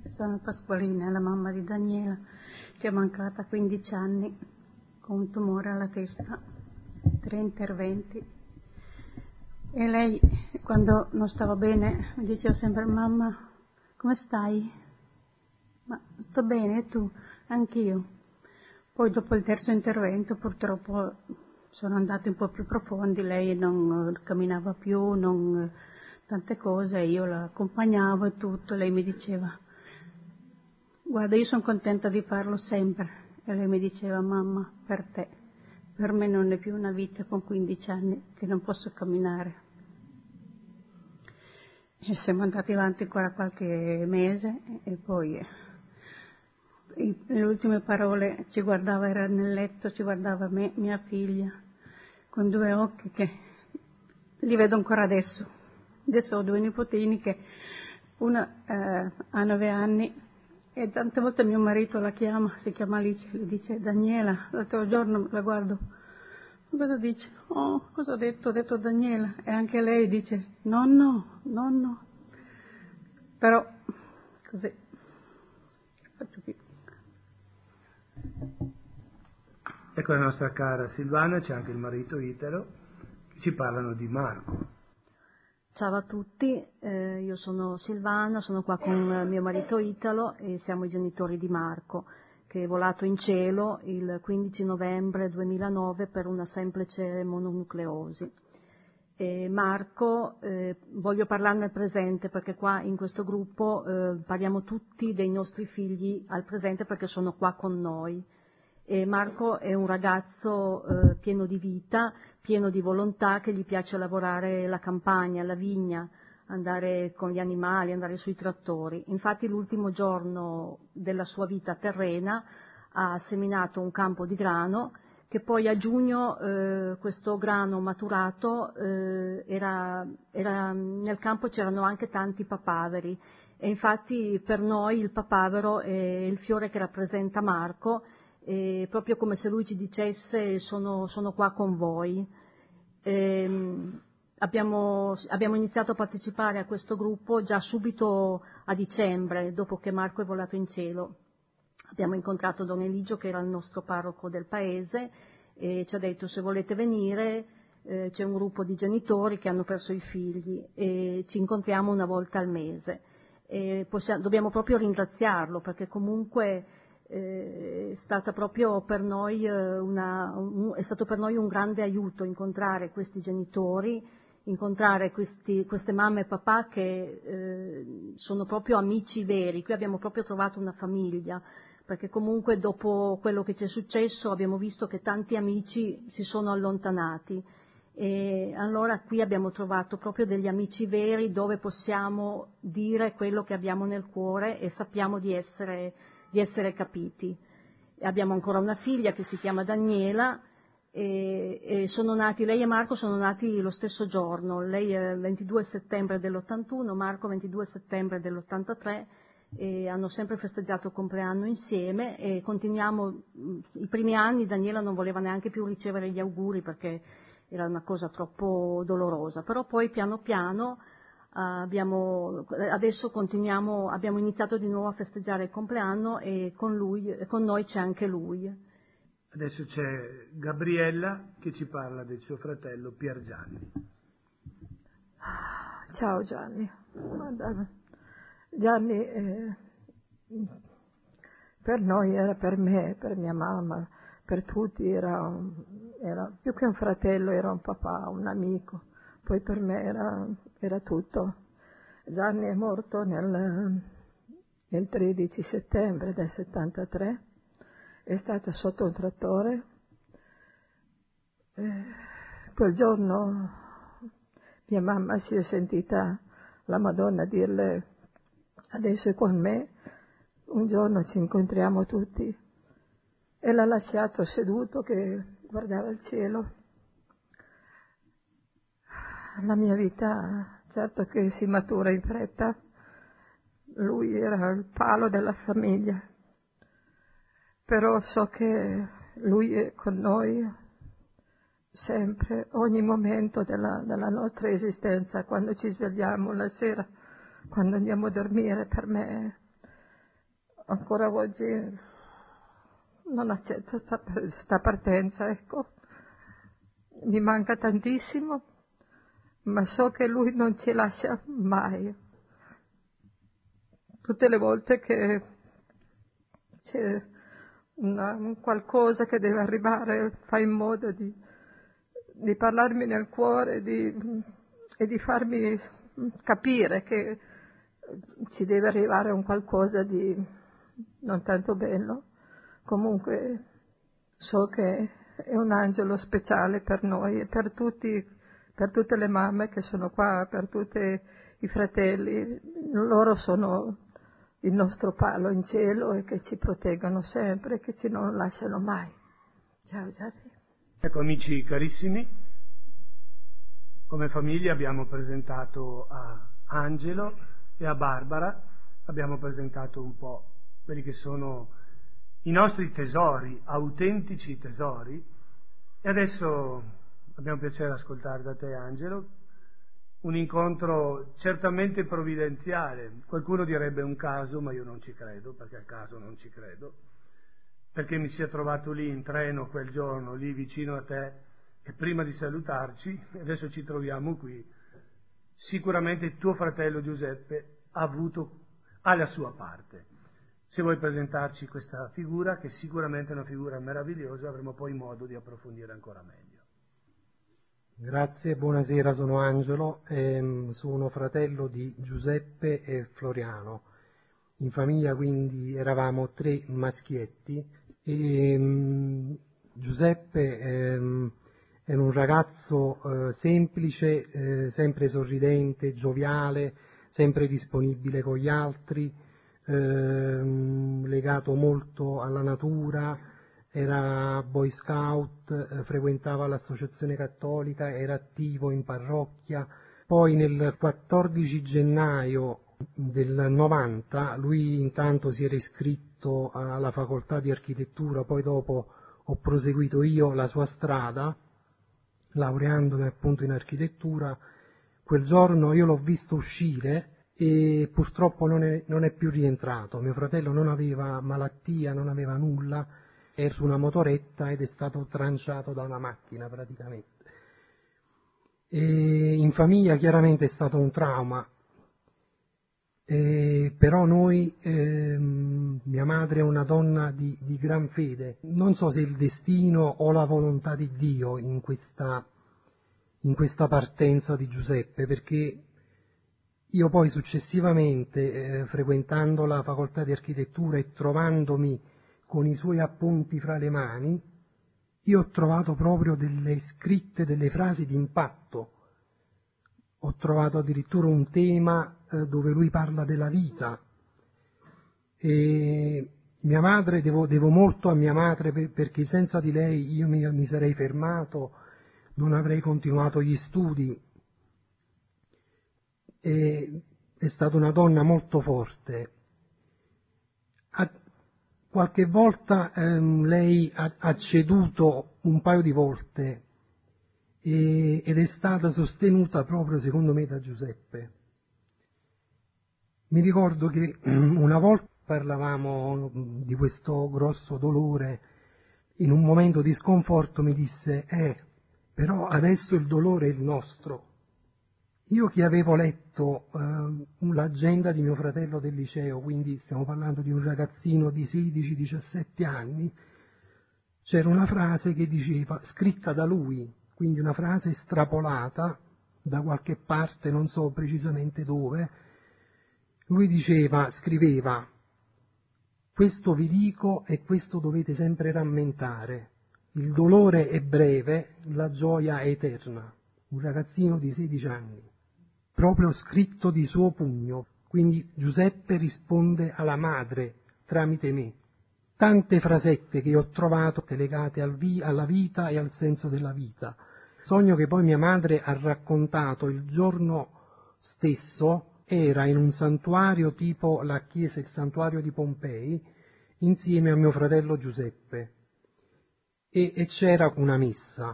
Sono Pasqualina, la mamma di Daniela, che è mancata 15 anni con un tumore alla testa, 3 interventi. E lei, quando non stava bene, mi diceva sempre: mamma, come stai? Ma sto bene, e tu? Anch'io. Poi dopo il terzo intervento purtroppo sono andati un po' più profondi, lei non camminava più, tante cose, io la accompagnavo e tutto, lei mi diceva: guarda, io sono contenta di farlo sempre. E lei mi diceva: mamma, per te, per me non è più una vita con 15 anni che non posso camminare. E siamo andati avanti ancora qualche mese e poi le ultime parole ci guardava, era nel letto, ci guardava me, mia figlia, con 2 occhi che li vedo ancora adesso. Adesso ho 2 nipotini che una ha 9 anni e tante volte mio marito la chiama, si chiama Alice, le dice: Daniela, l'altro giorno la guardo, cosa dice? Oh, cosa ho detto? Ho detto Daniela. E anche lei dice: nonno. Però così faccio più. Ecco la nostra cara Silvana, c'è anche il marito Italo, che ci parlano di Marco. Ciao a tutti, io sono Silvana, sono qua con mio marito Italo e siamo i genitori di Marco, che è volato in cielo il 15 novembre 2009 per una semplice mononucleosi. E Marco, voglio parlarne al presente perché qua in questo gruppo parliamo tutti dei nostri figli al presente perché sono qua con noi. E Marco è un ragazzo pieno di vita, pieno di volontà, che gli piace lavorare la campagna, la vigna, andare con gli animali, andare sui trattori. Infatti l'ultimo giorno della sua vita terrena ha seminato un campo di grano che poi a giugno questo grano maturato nel campo c'erano anche tanti papaveri e infatti per noi il papavero è il fiore che rappresenta Marco, e proprio come se lui ci dicesse sono qua con voi. Abbiamo iniziato a partecipare a questo gruppo già subito a dicembre, dopo che Marco è volato in cielo. Abbiamo incontrato Don Eligio, che era il nostro parroco del paese, e ci ha detto: se volete venire c'è un gruppo di genitori che hanno perso i figli e ci incontriamo una volta al mese. E dobbiamo proprio ringraziarlo perché comunque è stato proprio per noi è stato per noi un grande aiuto incontrare questi genitori, incontrare queste mamme e papà che sono proprio amici veri. Qui abbiamo proprio trovato una famiglia, perché comunque dopo quello che ci è successo abbiamo visto che tanti amici si sono allontanati e allora qui abbiamo trovato proprio degli amici veri dove possiamo dire quello che abbiamo nel cuore e sappiamo di essere capiti. E abbiamo ancora una figlia che si chiama Daniela e sono nati, lei e Marco sono nati lo stesso giorno, lei è 22 settembre dell'81, Marco 22 settembre dell'83 e hanno sempre festeggiato il compleanno insieme e continuiamo. I primi anni Daniela non voleva neanche più ricevere gli auguri perché era una cosa troppo dolorosa, però poi piano piano adesso continuiamo, abbiamo iniziato di nuovo a festeggiare il compleanno e con noi c'è anche lui. Adesso c'è Gabriella che ci parla del suo fratello Pier Gianni. Ciao Gianni. Gianni per noi era, per me, per mia mamma, per tutti era più che un fratello, era un papà, un amico. Poi per me era tutto. Gianni è morto nel 13 settembre del 73, è stato sotto un trattore. Quel giorno mia mamma si è sentita la Madonna dirle: adesso è con me, un giorno ci incontriamo tutti. E l'ha lasciato seduto che guardava il cielo. La mia vita, certo che si matura in fretta, lui era il palo della famiglia, però so che lui è con noi sempre, ogni momento della nostra esistenza, quando ci svegliamo la sera, quando andiamo a dormire. Per me ancora oggi non accetto sta partenza, ecco. Mi manca tantissimo, ma so che lui non ci lascia mai. Tutte le volte che c'è un qualcosa che deve arrivare, fa in modo di parlarmi nel cuore e di farmi capire che ci deve arrivare un qualcosa di non tanto bello. Comunque so che è un angelo speciale per noi e per tutte le mamme che sono qua, per tutti i fratelli. Loro sono il nostro palo in cielo e che ci proteggono sempre, che ci non lasciano mai. Ciao Gianni. Ecco, amici carissimi, come famiglia abbiamo presentato a Angelo e a Barbara, abbiamo presentato un po' quelli che sono i nostri tesori, autentici tesori, e adesso abbiamo piacere ascoltare da te, Angelo, un incontro certamente provvidenziale. Qualcuno direbbe un caso, ma io non ci credo, perché al caso non ci credo, perché mi sia trovato lì in treno quel giorno, lì vicino a te, e prima di salutarci, adesso ci troviamo qui. Sicuramente tuo fratello Giuseppe ha la sua parte. Se vuoi presentarci questa figura, che sicuramente è una figura meravigliosa, avremo poi modo di approfondire ancora meglio. Grazie, buonasera, sono Angelo, sono fratello di Giuseppe e Floriano. In famiglia quindi eravamo 3 maschietti e Giuseppe era un ragazzo semplice, sempre sorridente, gioviale, sempre disponibile con gli altri, legato molto alla natura. Era boy scout, frequentava l'associazione cattolica, era attivo in parrocchia. Poi nel 14 gennaio del 90 lui intanto si era iscritto alla facoltà di architettura, poi dopo ho proseguito io la sua strada, laureandomi appunto in architettura. Quel giorno io l'ho visto uscire e purtroppo non è più rientrato. Mio fratello non aveva malattia, non aveva nulla, era su una motoretta ed è stato tranciato da una macchina praticamente. E in famiglia chiaramente è stato un trauma, però noi, mia madre è una donna di gran fede. Non so se il destino o la volontà di Dio in questa partenza di Giuseppe, perché io poi successivamente, frequentando la facoltà di architettura e trovandomi con i suoi appunti fra le mani, io ho trovato proprio delle scritte, delle frasi di impatto. Ho trovato addirittura un tema dove lui parla della vita. E mia madre, devo molto a mia madre perché senza di lei io mi sarei fermato, non avrei continuato gli studi. È stata una donna molto forte. Qualche volta lei ha ceduto un paio di volte ed è stata sostenuta proprio secondo me da Giuseppe. Mi ricordo che una volta parlavamo di questo grosso dolore, in un momento di sconforto mi disse però adesso il dolore è il nostro. Io che avevo letto l'agenda di mio fratello del liceo, quindi stiamo parlando di un ragazzino di 16-17 anni, c'era una frase che diceva, scritta da lui, quindi una frase estrapolata da qualche parte, non so precisamente dove. Lui scriveva, questo vi dico e questo dovete sempre rammentare, il dolore è breve, la gioia è eterna. Un ragazzino di 16 anni. Proprio scritto di suo pugno, quindi Giuseppe risponde alla madre tramite me. Tante frasette che ho trovato legate alla vita e al senso della vita. Sogno che poi mia madre ha raccontato il giorno stesso, era in un santuario tipo la chiesa, il santuario di Pompei, insieme a mio fratello Giuseppe, e c'era una messa.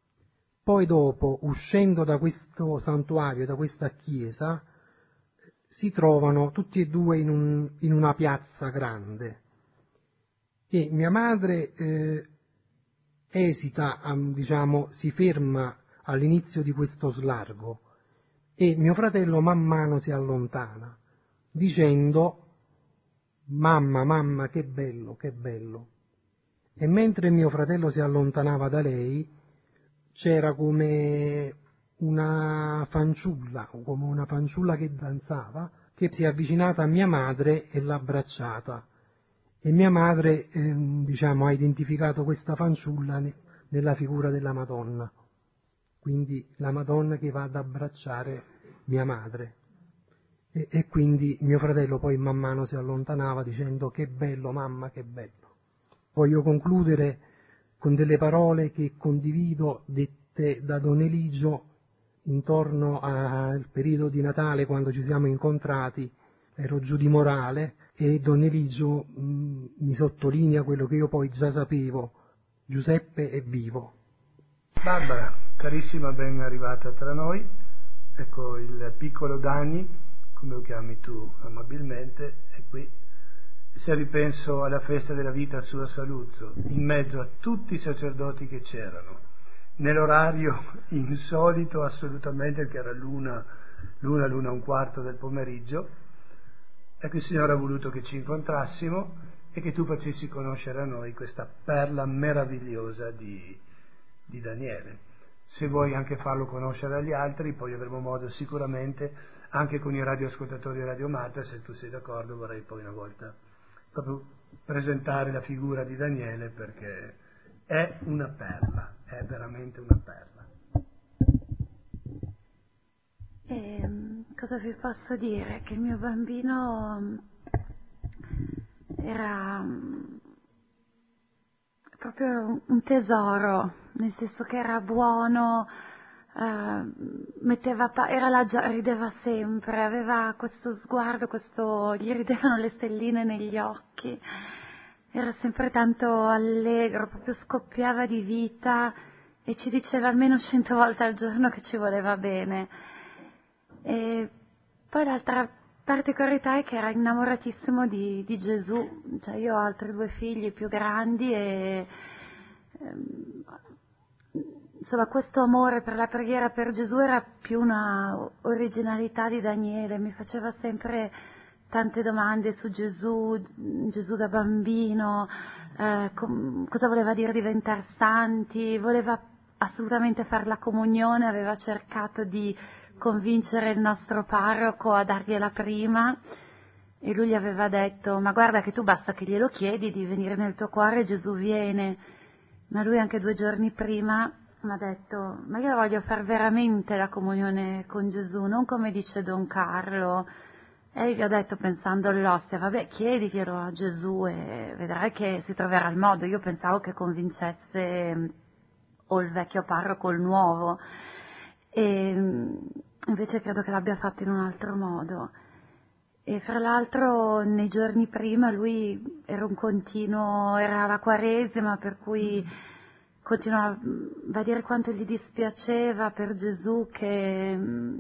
Poi dopo, uscendo da questo santuario, da questa chiesa, si trovano tutti e due in una piazza grande e mia madre esita, diciamo, si ferma all'inizio di questo slargo e mio fratello man mano si allontana dicendo mamma, mamma, che bello, che bello. E mentre mio fratello si allontanava da lei c'era come una fanciulla che danzava, che si è avvicinata a mia madre e l'ha abbracciata. E mia madre, diciamo, ha identificato questa fanciulla nella figura della Madonna. Quindi la Madonna che va ad abbracciare mia madre. E quindi mio fratello poi man mano si allontanava dicendo che bello mamma, che bello. Voglio concludere con delle parole che condivido dette da Don Eligio intorno al periodo di Natale, quando ci siamo incontrati, ero giù di morale e Don Eligio mi sottolinea quello che io poi già sapevo: Giuseppe è vivo. Barbara, carissima, ben arrivata tra noi. Ecco il piccolo Dani, come lo chiami tu amabilmente, è qui. Se ripenso alla festa della vita a Suor Saluzzo, in mezzo a tutti i sacerdoti che c'erano, nell'orario insolito assolutamente, che era l'una e un quarto del pomeriggio, ecco, il Signore ha voluto che ci incontrassimo e che tu facessi conoscere a noi questa perla meravigliosa di Daniele. Se vuoi anche farlo conoscere agli altri, poi avremo modo sicuramente anche con i radioascoltatori di Radio Mater, se tu sei d'accordo, vorrei poi una volta proprio presentare la figura di Daniele, perché è una perla, è veramente una perla. Cosa vi posso dire? Che il mio bambino era proprio un tesoro, nel senso che era buono, rideva sempre, aveva questo sguardo, gli ridevano le stelline negli occhi, era sempre tanto allegro, proprio scoppiava di vita e ci diceva almeno 100 volte al giorno che ci voleva bene. E poi l'altra particolarità è che era innamoratissimo di Gesù. Cioè, io ho altri 2 figli più grandi e insomma questo amore per la preghiera per Gesù era più una originalità di Daniele, mi faceva sempre tante domande su Gesù da bambino, cosa voleva dire diventare santi, voleva assolutamente fare la comunione, aveva cercato di convincere il nostro parroco a dargliela prima e lui gli aveva detto: ma guarda che tu basta che glielo chiedi di venire nel tuo cuore e Gesù viene. Ma lui anche 2 giorni prima mi ha detto: ma io voglio fare veramente la comunione con Gesù, non come dice Don Carlo. E io gli ho detto, pensando all'ostia: vabbè, chiediglielo a Gesù e vedrai che si troverà il modo. Io pensavo che convincesse o il vecchio parroco o il nuovo, e invece credo che l'abbia fatto in un altro modo. E fra l'altro nei giorni prima lui era la Quaresima, per cui continuava a dire quanto gli dispiaceva per Gesù, che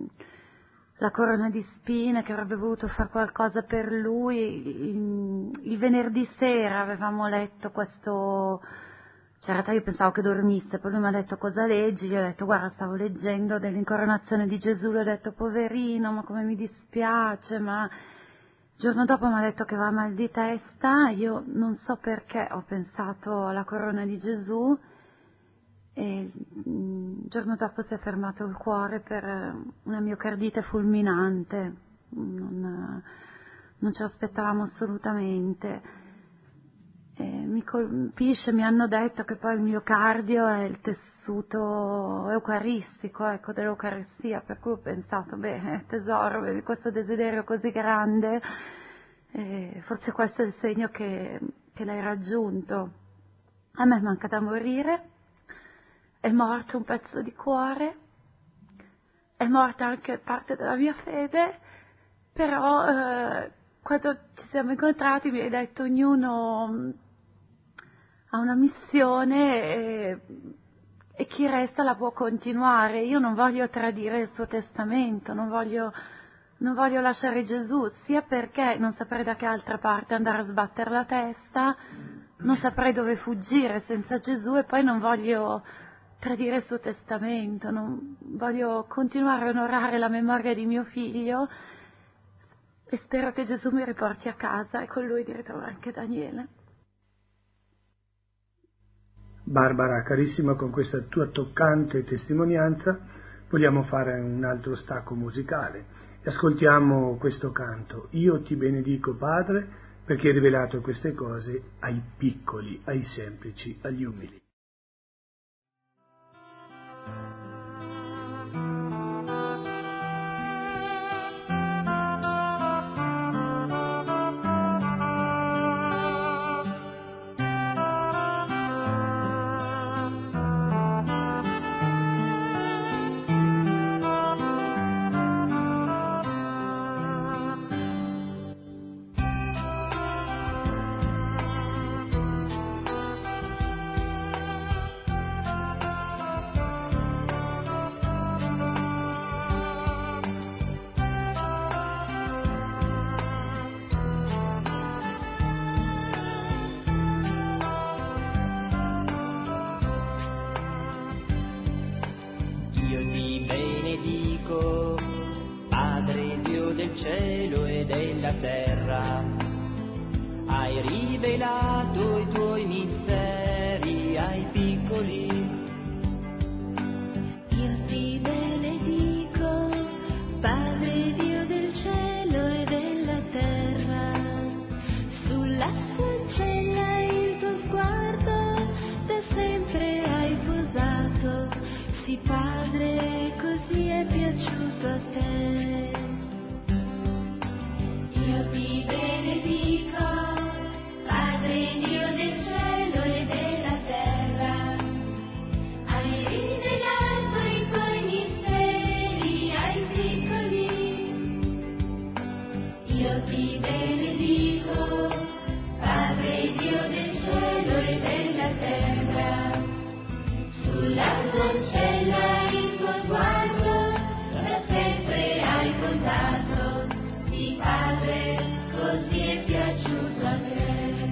la corona di spine, che avrebbe voluto fare qualcosa per lui. Il venerdì sera avevamo letto questo, cioè in realtà io pensavo che dormisse, poi lui mi ha detto: cosa leggi? Gli ho detto: guarda, stavo leggendo dell'incoronazione di Gesù. Gli ho detto: poverino, ma come mi dispiace. Ma il giorno dopo mi ha detto che va mal di testa. Io non so perché ho pensato alla corona di Gesù e il giorno dopo si è fermato il cuore per una miocardite fulminante. Non ce l'aspettavamo assolutamente. Mi colpisce, mi hanno detto che poi il miocardio è il tessuto eucaristico, ecco, dell'Eucaristia, per cui ho pensato: beh, tesoro, avevi questo desiderio così grande, forse questo è il segno che l'hai raggiunto. A me manca da morire, è morto un pezzo di cuore, è morta anche parte della mia fede, però quando ci siamo incontrati mi hai detto: ognuno ha una missione e chi resta la può continuare. Io non voglio tradire il suo testamento, non voglio non voglio lasciare Gesù, sia perché non saprei da che altra parte andare a sbattere la testa, non saprei dove fuggire senza Gesù, e poi non voglio tradire il suo testamento, non voglio continuare a onorare la memoria di mio figlio, e spero che Gesù mi riporti a casa e con lui di ritrovare anche Daniele. Barbara, carissima, con questa tua toccante testimonianza vogliamo fare un altro stacco musicale e ascoltiamo questo canto: Io ti benedico Padre, perché hai rivelato queste cose ai piccoli, ai semplici, agli umili. cielo e della terra, hai rivelato i tuoi misteri ai piccoli. Io ti benedico, Padre Dio del cielo e della terra, sulla cancella il tuo sguardo da sempre hai posato, sì Padre, così è piaciuto a te. Io ti benedico, Padre Dio del cielo e della terra, hai rivelato i tuoi misteri ai piccoli. Io ti benedico, Padre Dio del cielo e della terra, sulla cancella il tuo sguardo da sempre hai posato, sì Padre, così è piaciuto a te.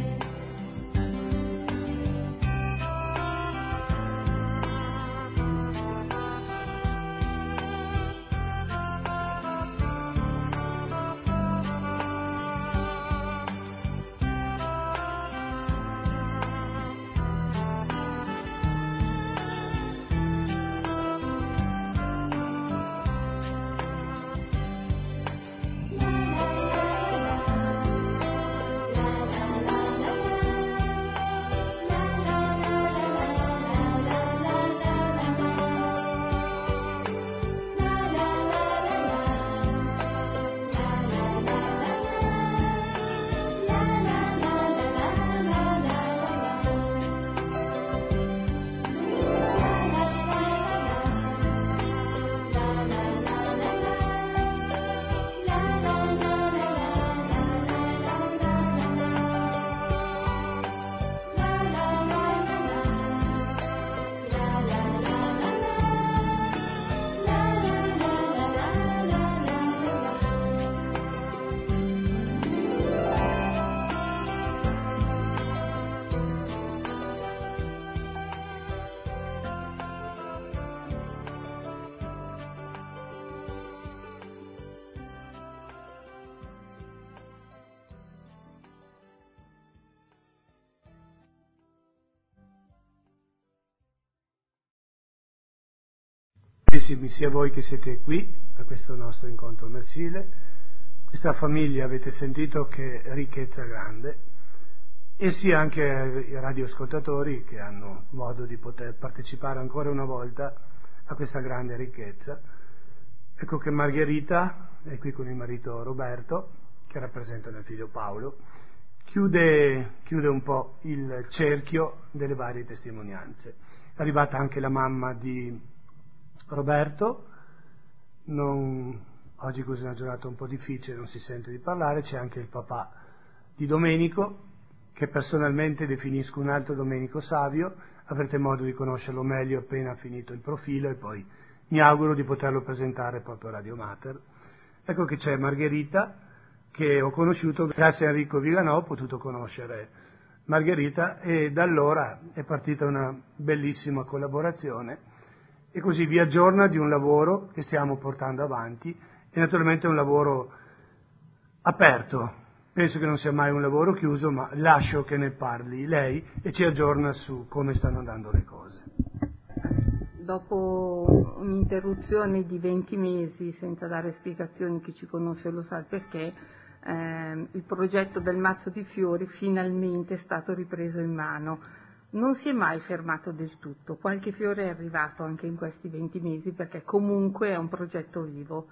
Carissimi, sia voi che siete qui a questo nostro incontro mensile, questa famiglia avete sentito che ricchezza grande, e sia anche i radioascoltatori che hanno modo di poter partecipare ancora una volta a questa grande ricchezza. Ecco che Margherita è qui con il marito Roberto, che rappresentano il figlio Paolo, chiude un po' il cerchio delle varie testimonianze. È arrivata anche la mamma di Roberto, oggi così è una giornata un po' difficile, non si sente di parlare. C'è anche il papà di Domenico, che personalmente definisco un altro Domenico Savio. Avrete modo di conoscerlo meglio appena finito il profilo, e poi mi auguro di poterlo presentare proprio a Radio Mater. Ecco che c'è Margherita, che ho conosciuto grazie a Enrico Viganò, ho potuto conoscere Margherita e da allora è partita una bellissima collaborazione e così vi aggiorna di un lavoro che stiamo portando avanti e naturalmente è un lavoro aperto. Penso che non sia mai un lavoro chiuso, ma lascio che ne parli lei e ci aggiorna su come stanno andando le cose. Dopo un'interruzione di 20 mesi, senza dare spiegazioni, chi ci conosce lo sa perché, il progetto del mazzo di fiori finalmente è stato ripreso in mano. Non si è mai fermato del tutto, qualche fiore è arrivato anche in questi 20 mesi perché comunque è un progetto vivo.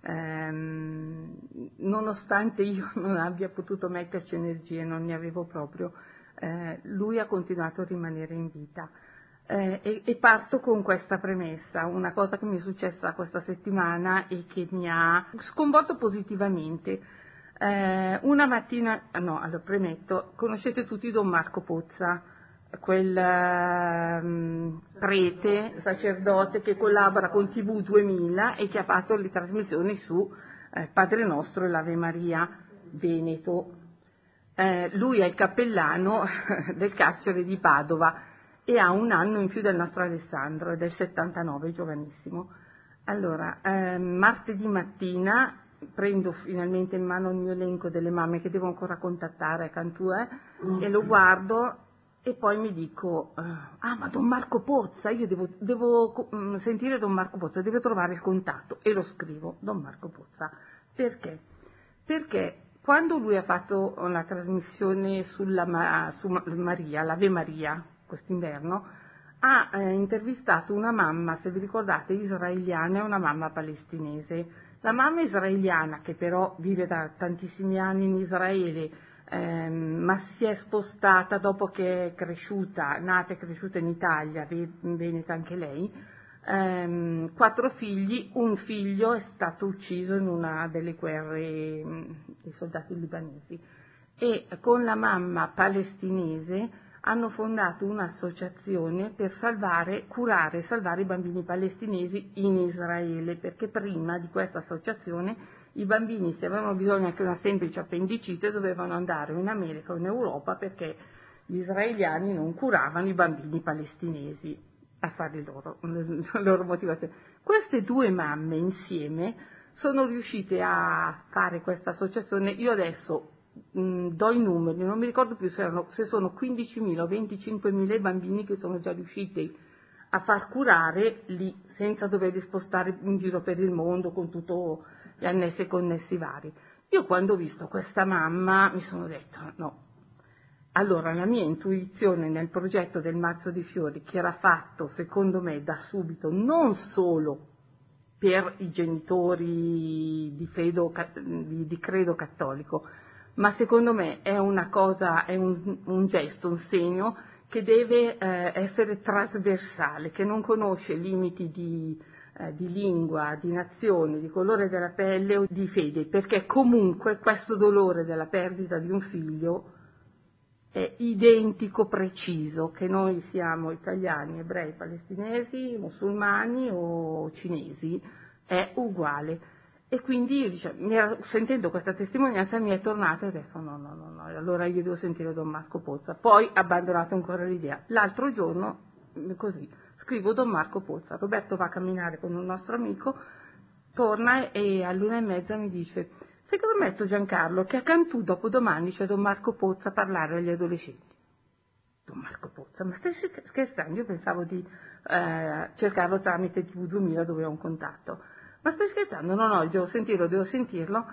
Nonostante io non abbia potuto metterci energie, non ne avevo proprio, lui ha continuato a rimanere in vita. E parto con questa premessa, una cosa che mi è successa questa settimana e che mi ha sconvolto positivamente. Una mattina, allora premetto, conoscete tutti Don Marco Pozza, quel prete, sacerdote che collabora con TV 2000 e che ha fatto le trasmissioni su Padre Nostro e l'Ave Maria Veneto. Lui è il cappellano del carcere di Padova e ha un anno in più del nostro Alessandro, è del 79, giovanissimo. Allora, martedì mattina prendo finalmente in mano il mio elenco delle mamme che devo ancora contattare a Cantù e lo guardo e poi mi dico, ma Don Marco Pozza, io devo sentire Don Marco Pozza, devo trovare il contatto e lo scrivo, Don Marco Pozza. Perché? Perché quando lui ha fatto la trasmissione su Maria, l'Ave Maria, quest'inverno, ha intervistato una mamma, se vi ricordate, israeliana e una mamma palestinese. La mamma israeliana, che però vive da tantissimi anni in Israele, ma si è spostata dopo che è cresciuta, nata e cresciuta in Italia, veneta anche lei, 4 figli, un figlio è stato ucciso in una delle guerre dei soldati libanesi e con la mamma palestinese hanno fondato un'associazione per curare e salvare i bambini palestinesi in Israele, perché prima di questa associazione i bambini, se avevano bisogno anche di una semplice appendicite, dovevano andare in America o in Europa perché gli israeliani non curavano i bambini palestinesi a fare le loro motivazioni. Queste 2 mamme insieme sono riuscite a fare questa associazione. Io adesso do i numeri, non mi ricordo più se sono 15.000 o 25.000 i bambini che sono già riusciti a far curare lì senza doverli spostare in giro per il mondo con tutto gli annessi e connessi vari. Io quando ho visto questa mamma mi sono detto no. Allora la mia intuizione nel progetto del mazzo di fiori, che era fatto secondo me da subito non solo per i genitori di credo cattolico, ma secondo me è una cosa, è un gesto, un segno che deve essere trasversale, che non conosce limiti di lingua, di nazione, di colore della pelle o di fede, perché comunque questo dolore della perdita di un figlio è identico, preciso, che noi siamo italiani, ebrei, palestinesi, musulmani o cinesi, è uguale. E quindi sentendo questa testimonianza mi è tornata e adesso no, allora io devo sentire Don Marco Pozza. Poi abbandonato ancora l'idea. L'altro giorno, così, scrivo Don Marco Pozza. Roberto va a camminare con un nostro amico, torna e all'1:30 mi dice: secondo me Giancarlo che a Cantù dopodomani c'è Don Marco Pozza a parlare agli adolescenti. Don Marco Pozza, ma stai scherzando? Io pensavo di cercarlo tramite TV 2000 dove ho un contatto. Ma stai scherzando? No, devo sentirlo.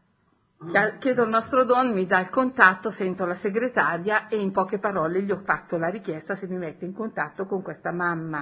Chiedo al nostro Don, mi dà il contatto, sento la segretaria e in poche parole gli ho fatto la richiesta se mi mette in contatto con questa mamma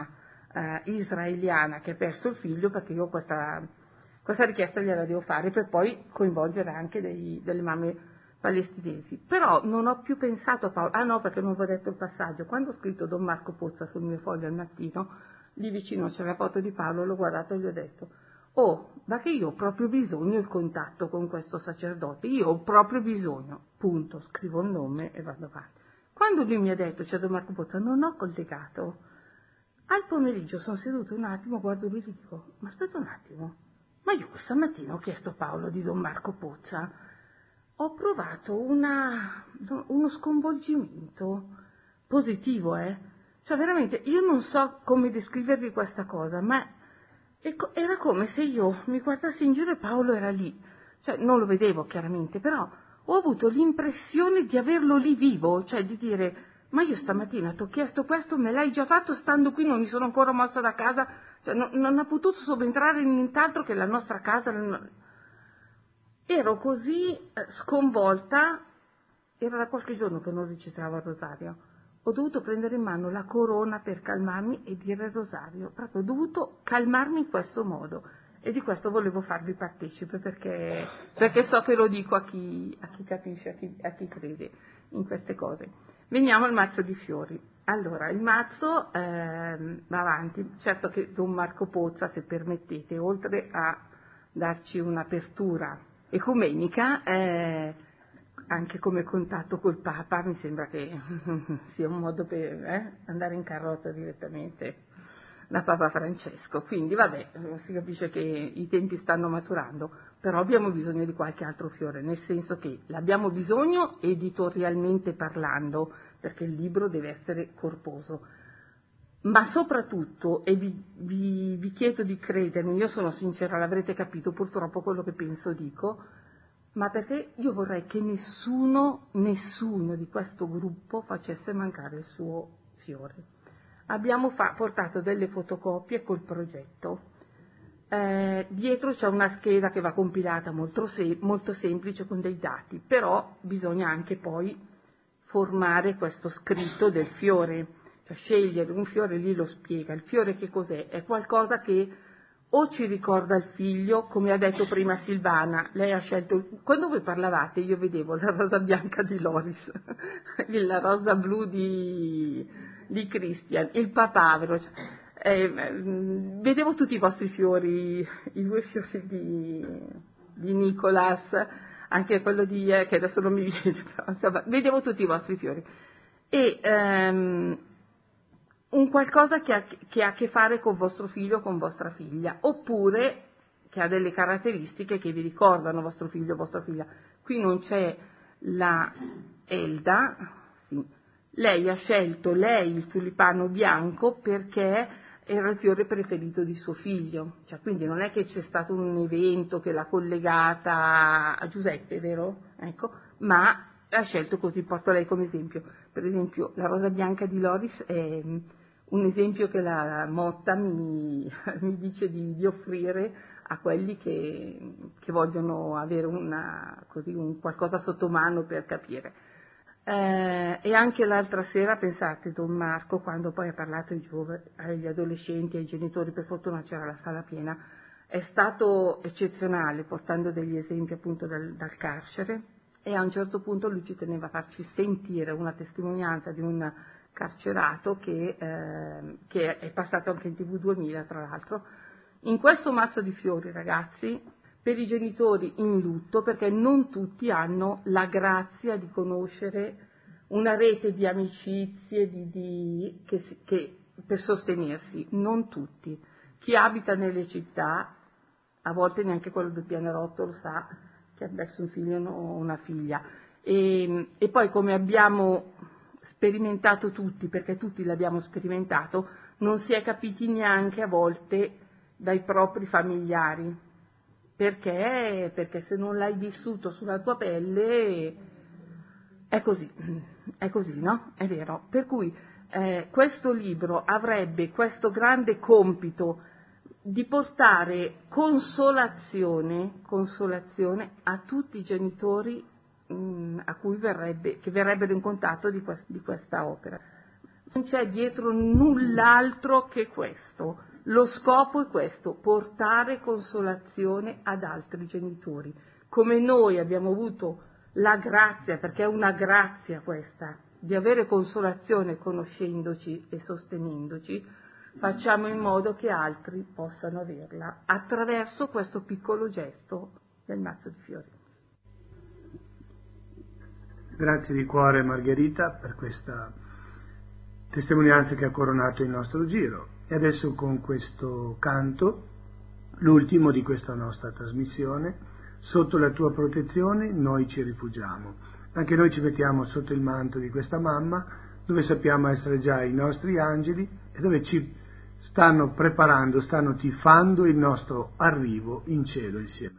israeliana che ha perso il figlio, perché io questa richiesta gliela devo fare per poi coinvolgere anche delle mamme palestinesi. Però non ho più pensato a Paolo, no, perché non avevo detto il passaggio. Quando ho scritto Don Marco Pozza sul mio foglio al mattino, lì vicino c'è la foto di Paolo, l'ho guardato e gli ho detto: ma che io ho proprio bisogno del contatto con questo sacerdote, io ho proprio bisogno, punto, scrivo il nome e vado avanti. Quando lui mi ha detto c'è Don Marco Pozza, non ho collegato. Al pomeriggio sono seduto un attimo, guardo lui e gli dico: ma aspetta un attimo, Ma io questa mattina ho chiesto a Paolo di Don Marco Pozza, ho provato uno sconvolgimento positivo, Cioè veramente, io non so come descrivervi questa cosa, ma era come se io mi guardassi in giro e Paolo era lì. Cioè non lo vedevo chiaramente, però ho avuto l'impressione di averlo lì vivo, cioè di dire, ma io stamattina ti ho chiesto questo, me l'hai già fatto stando qui, non mi sono ancora mossa da casa, cioè non ha potuto subentrare nient'altro che la nostra casa. Ero così sconvolta, era da qualche giorno che non recitavo il rosario, ho dovuto prendere in mano la corona per calmarmi e dire il rosario, proprio ho dovuto calmarmi in questo modo, e di questo volevo farvi partecipe, perché so che lo dico a chi capisce, a chi crede in queste cose. Veniamo al mazzo di fiori. Allora, il mazzo va avanti, certo che Don Marco Pozza, se permettete, oltre a darci un'apertura ecumenica, anche come contatto col Papa, mi sembra che sia un modo per andare in carrozza direttamente da Papa Francesco. Quindi vabbè, si capisce che i tempi stanno maturando, però abbiamo bisogno di qualche altro fiore, nel senso che l'abbiamo bisogno editorialmente parlando, perché il libro deve essere corposo, ma soprattutto, e vi chiedo di credermi, io sono sincera, l'avrete capito purtroppo quello che penso dico, ma perché io vorrei che nessuno di questo gruppo facesse mancare il suo fiore. Abbiamo portato delle fotocopie col progetto, dietro c'è una scheda che va compilata molto semplice con dei dati, però bisogna anche poi formare questo scritto del fiore, cioè scegliere un fiore, lì lo spiega. Il fiore che cos'è? È qualcosa che o ci ricorda il figlio, come ha detto prima Silvana, lei ha scelto, quando voi parlavate io vedevo la rosa bianca di Loris, la rosa blu di Christian, il papavero, vedevo tutti i vostri fiori, i 2 fiori di Nicolas, anche quello che adesso non mi viene, però insomma, vedevo tutti i vostri fiori, e un qualcosa che ha a che fare con vostro figlio o con vostra figlia, oppure che ha delle caratteristiche che vi ricordano vostro figlio o vostra figlia. Qui non c'è la Elda, sì. Lei ha scelto il tulipano bianco perché era il fiore preferito di suo figlio, cioè, quindi non è che c'è stato un evento che l'ha collegata a Giuseppe, vero? Ecco, ma ha scelto così, porto lei come esempio. Per esempio la rosa bianca di Loris è un esempio che la Motta mi dice di offrire a quelli che vogliono avere un qualcosa sotto mano per capire. E anche l'altra sera, pensate, Don Marco, quando poi ha parlato agli adolescenti, ai genitori, per fortuna c'era la sala piena, è stato eccezionale, portando degli esempi appunto dal carcere, e a un certo punto lui ci teneva a farci sentire una testimonianza di un carcerato che è passato anche in TV 2000, tra l'altro. In questo mazzo di fiori, ragazzi, per i genitori in lutto, perché non tutti hanno la grazia di conoscere una rete di amicizie che per sostenersi, non tutti. Chi abita nelle città, a volte neanche quello del pianerottolo sa che ha perso un figlio o una figlia, e poi, come abbiamo sperimentato tutti, perché tutti l'abbiamo sperimentato, non si è capiti neanche a volte dai propri familiari. Perché se non l'hai vissuto sulla tua pelle è così, no? È vero. Per cui questo libro avrebbe questo grande compito di portare consolazione a tutti i genitori che verrebbero in contatto di questa opera. Non c'è dietro null'altro che questo. Lo scopo è questo, portare consolazione ad altri genitori. Come noi abbiamo avuto la grazia, perché è una grazia questa, di avere consolazione conoscendoci e sostenendoci, facciamo in modo che altri possano averla attraverso questo piccolo gesto del mazzo di fiori. Grazie di cuore Margherita per questa testimonianza che ha coronato il nostro giro. E adesso con questo canto l'ultimo di questa nostra trasmissione. Sotto la tua protezione noi ci rifugiamo. Anche noi ci mettiamo sotto il manto di questa mamma, dove sappiamo essere già i nostri angeli e dove ci stanno preparando, stanno tifando il nostro arrivo in cielo insieme.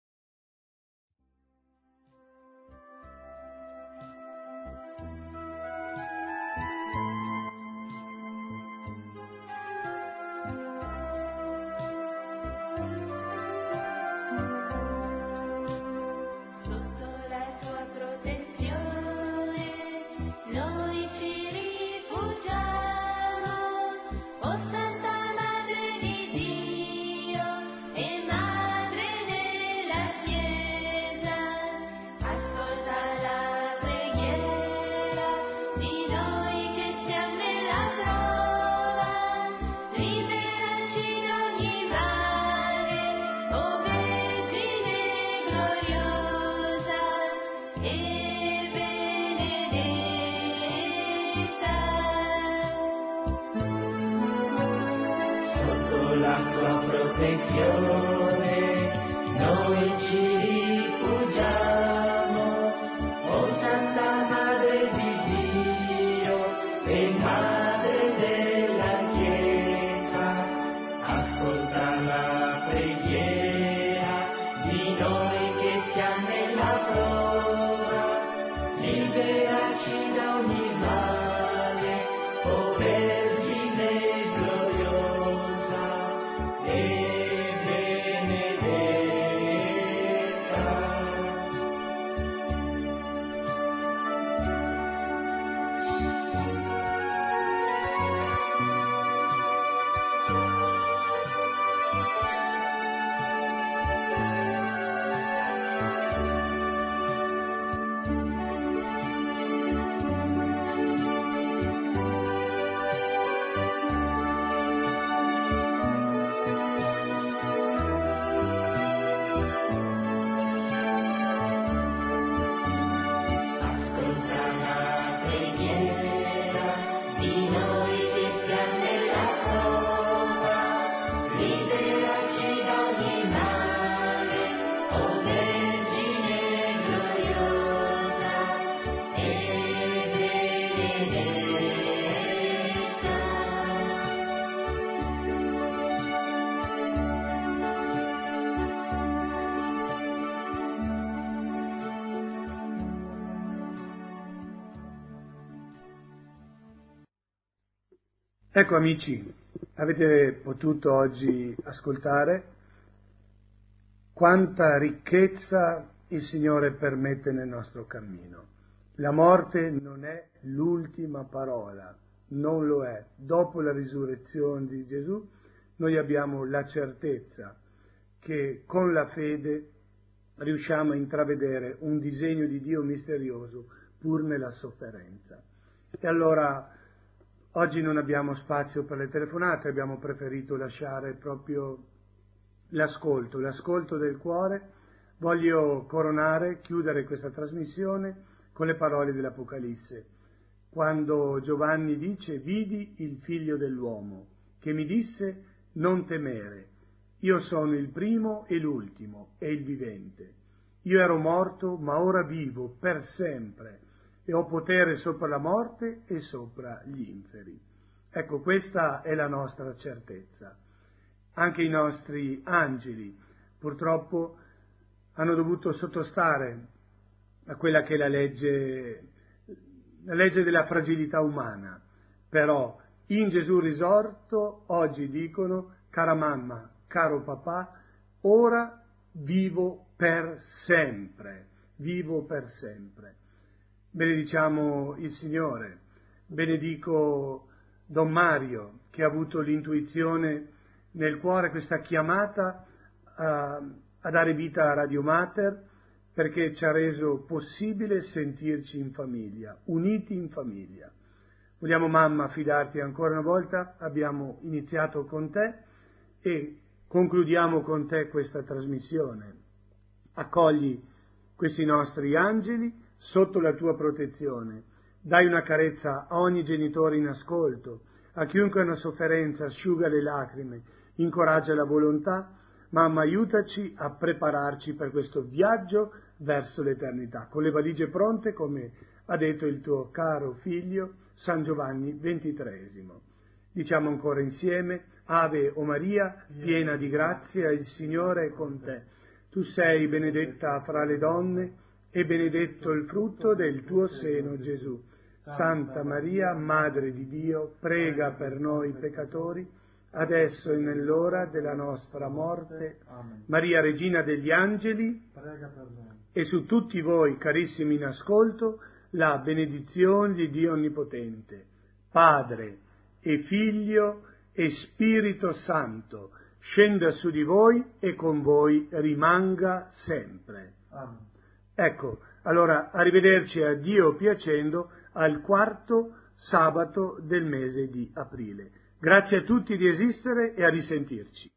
Ecco amici, avete potuto oggi ascoltare quanta ricchezza il Signore permette nel nostro cammino. La morte non è l'ultima parola, non lo è. Dopo la risurrezione di Gesù noi abbiamo la certezza che con la fede riusciamo a intravedere un disegno di Dio misterioso pur nella sofferenza. E allora oggi non abbiamo spazio per le telefonate, abbiamo preferito lasciare proprio l'ascolto del cuore. Voglio chiudere questa trasmissione con le parole dell'Apocalisse, quando Giovanni dice: vidi il figlio dell'uomo, che mi disse: non temere, io sono il primo e l'ultimo e il vivente. Io ero morto, ma ora vivo per sempre, e ho potere sopra la morte e sopra gli inferi. Ecco, questa è la nostra certezza. Anche i nostri angeli, purtroppo, hanno dovuto sottostare a quella che è la legge della fragilità umana. Però in Gesù risorto oggi dicono: cara mamma, caro papà, ora vivo per sempre, vivo per sempre. Benediciamo il Signore, benedico Don Mario, che ha avuto l'intuizione nel cuore, questa chiamata a dare vita a Radio Mater, perché ci ha reso possibile sentirci in famiglia, uniti in famiglia. Vogliamo, mamma, affidarti ancora una volta. Abbiamo iniziato con te e concludiamo con te questa trasmissione. Accogli questi nostri angeli sotto la tua protezione. Dai una carezza a ogni genitore in ascolto, a chiunque ha una sofferenza, asciuga le lacrime, incoraggia la volontà. Mamma, aiutaci a prepararci per questo viaggio verso l'eternità, con le valigie pronte, come ha detto il tuo caro figlio San Giovanni XXIII. Diciamo ancora insieme: Ave o Maria, piena di grazia, il Signore è con te. Tu sei benedetta fra le donne e benedetto il frutto del tuo seno, Gesù. Santa Maria, Madre di Dio, prega per noi peccatori, adesso e nell'ora della nostra morte. Amen. Maria, Regina degli Angeli, prega per noi. E su tutti voi, carissimi in ascolto, la benedizione di Dio Onnipotente, Padre e Figlio e Spirito Santo, scenda su di voi e con voi rimanga sempre. Amen. Ecco, allora arrivederci a Dio piacendo al 4° sabato del mese di aprile. Grazie a tutti di esistere e a risentirci.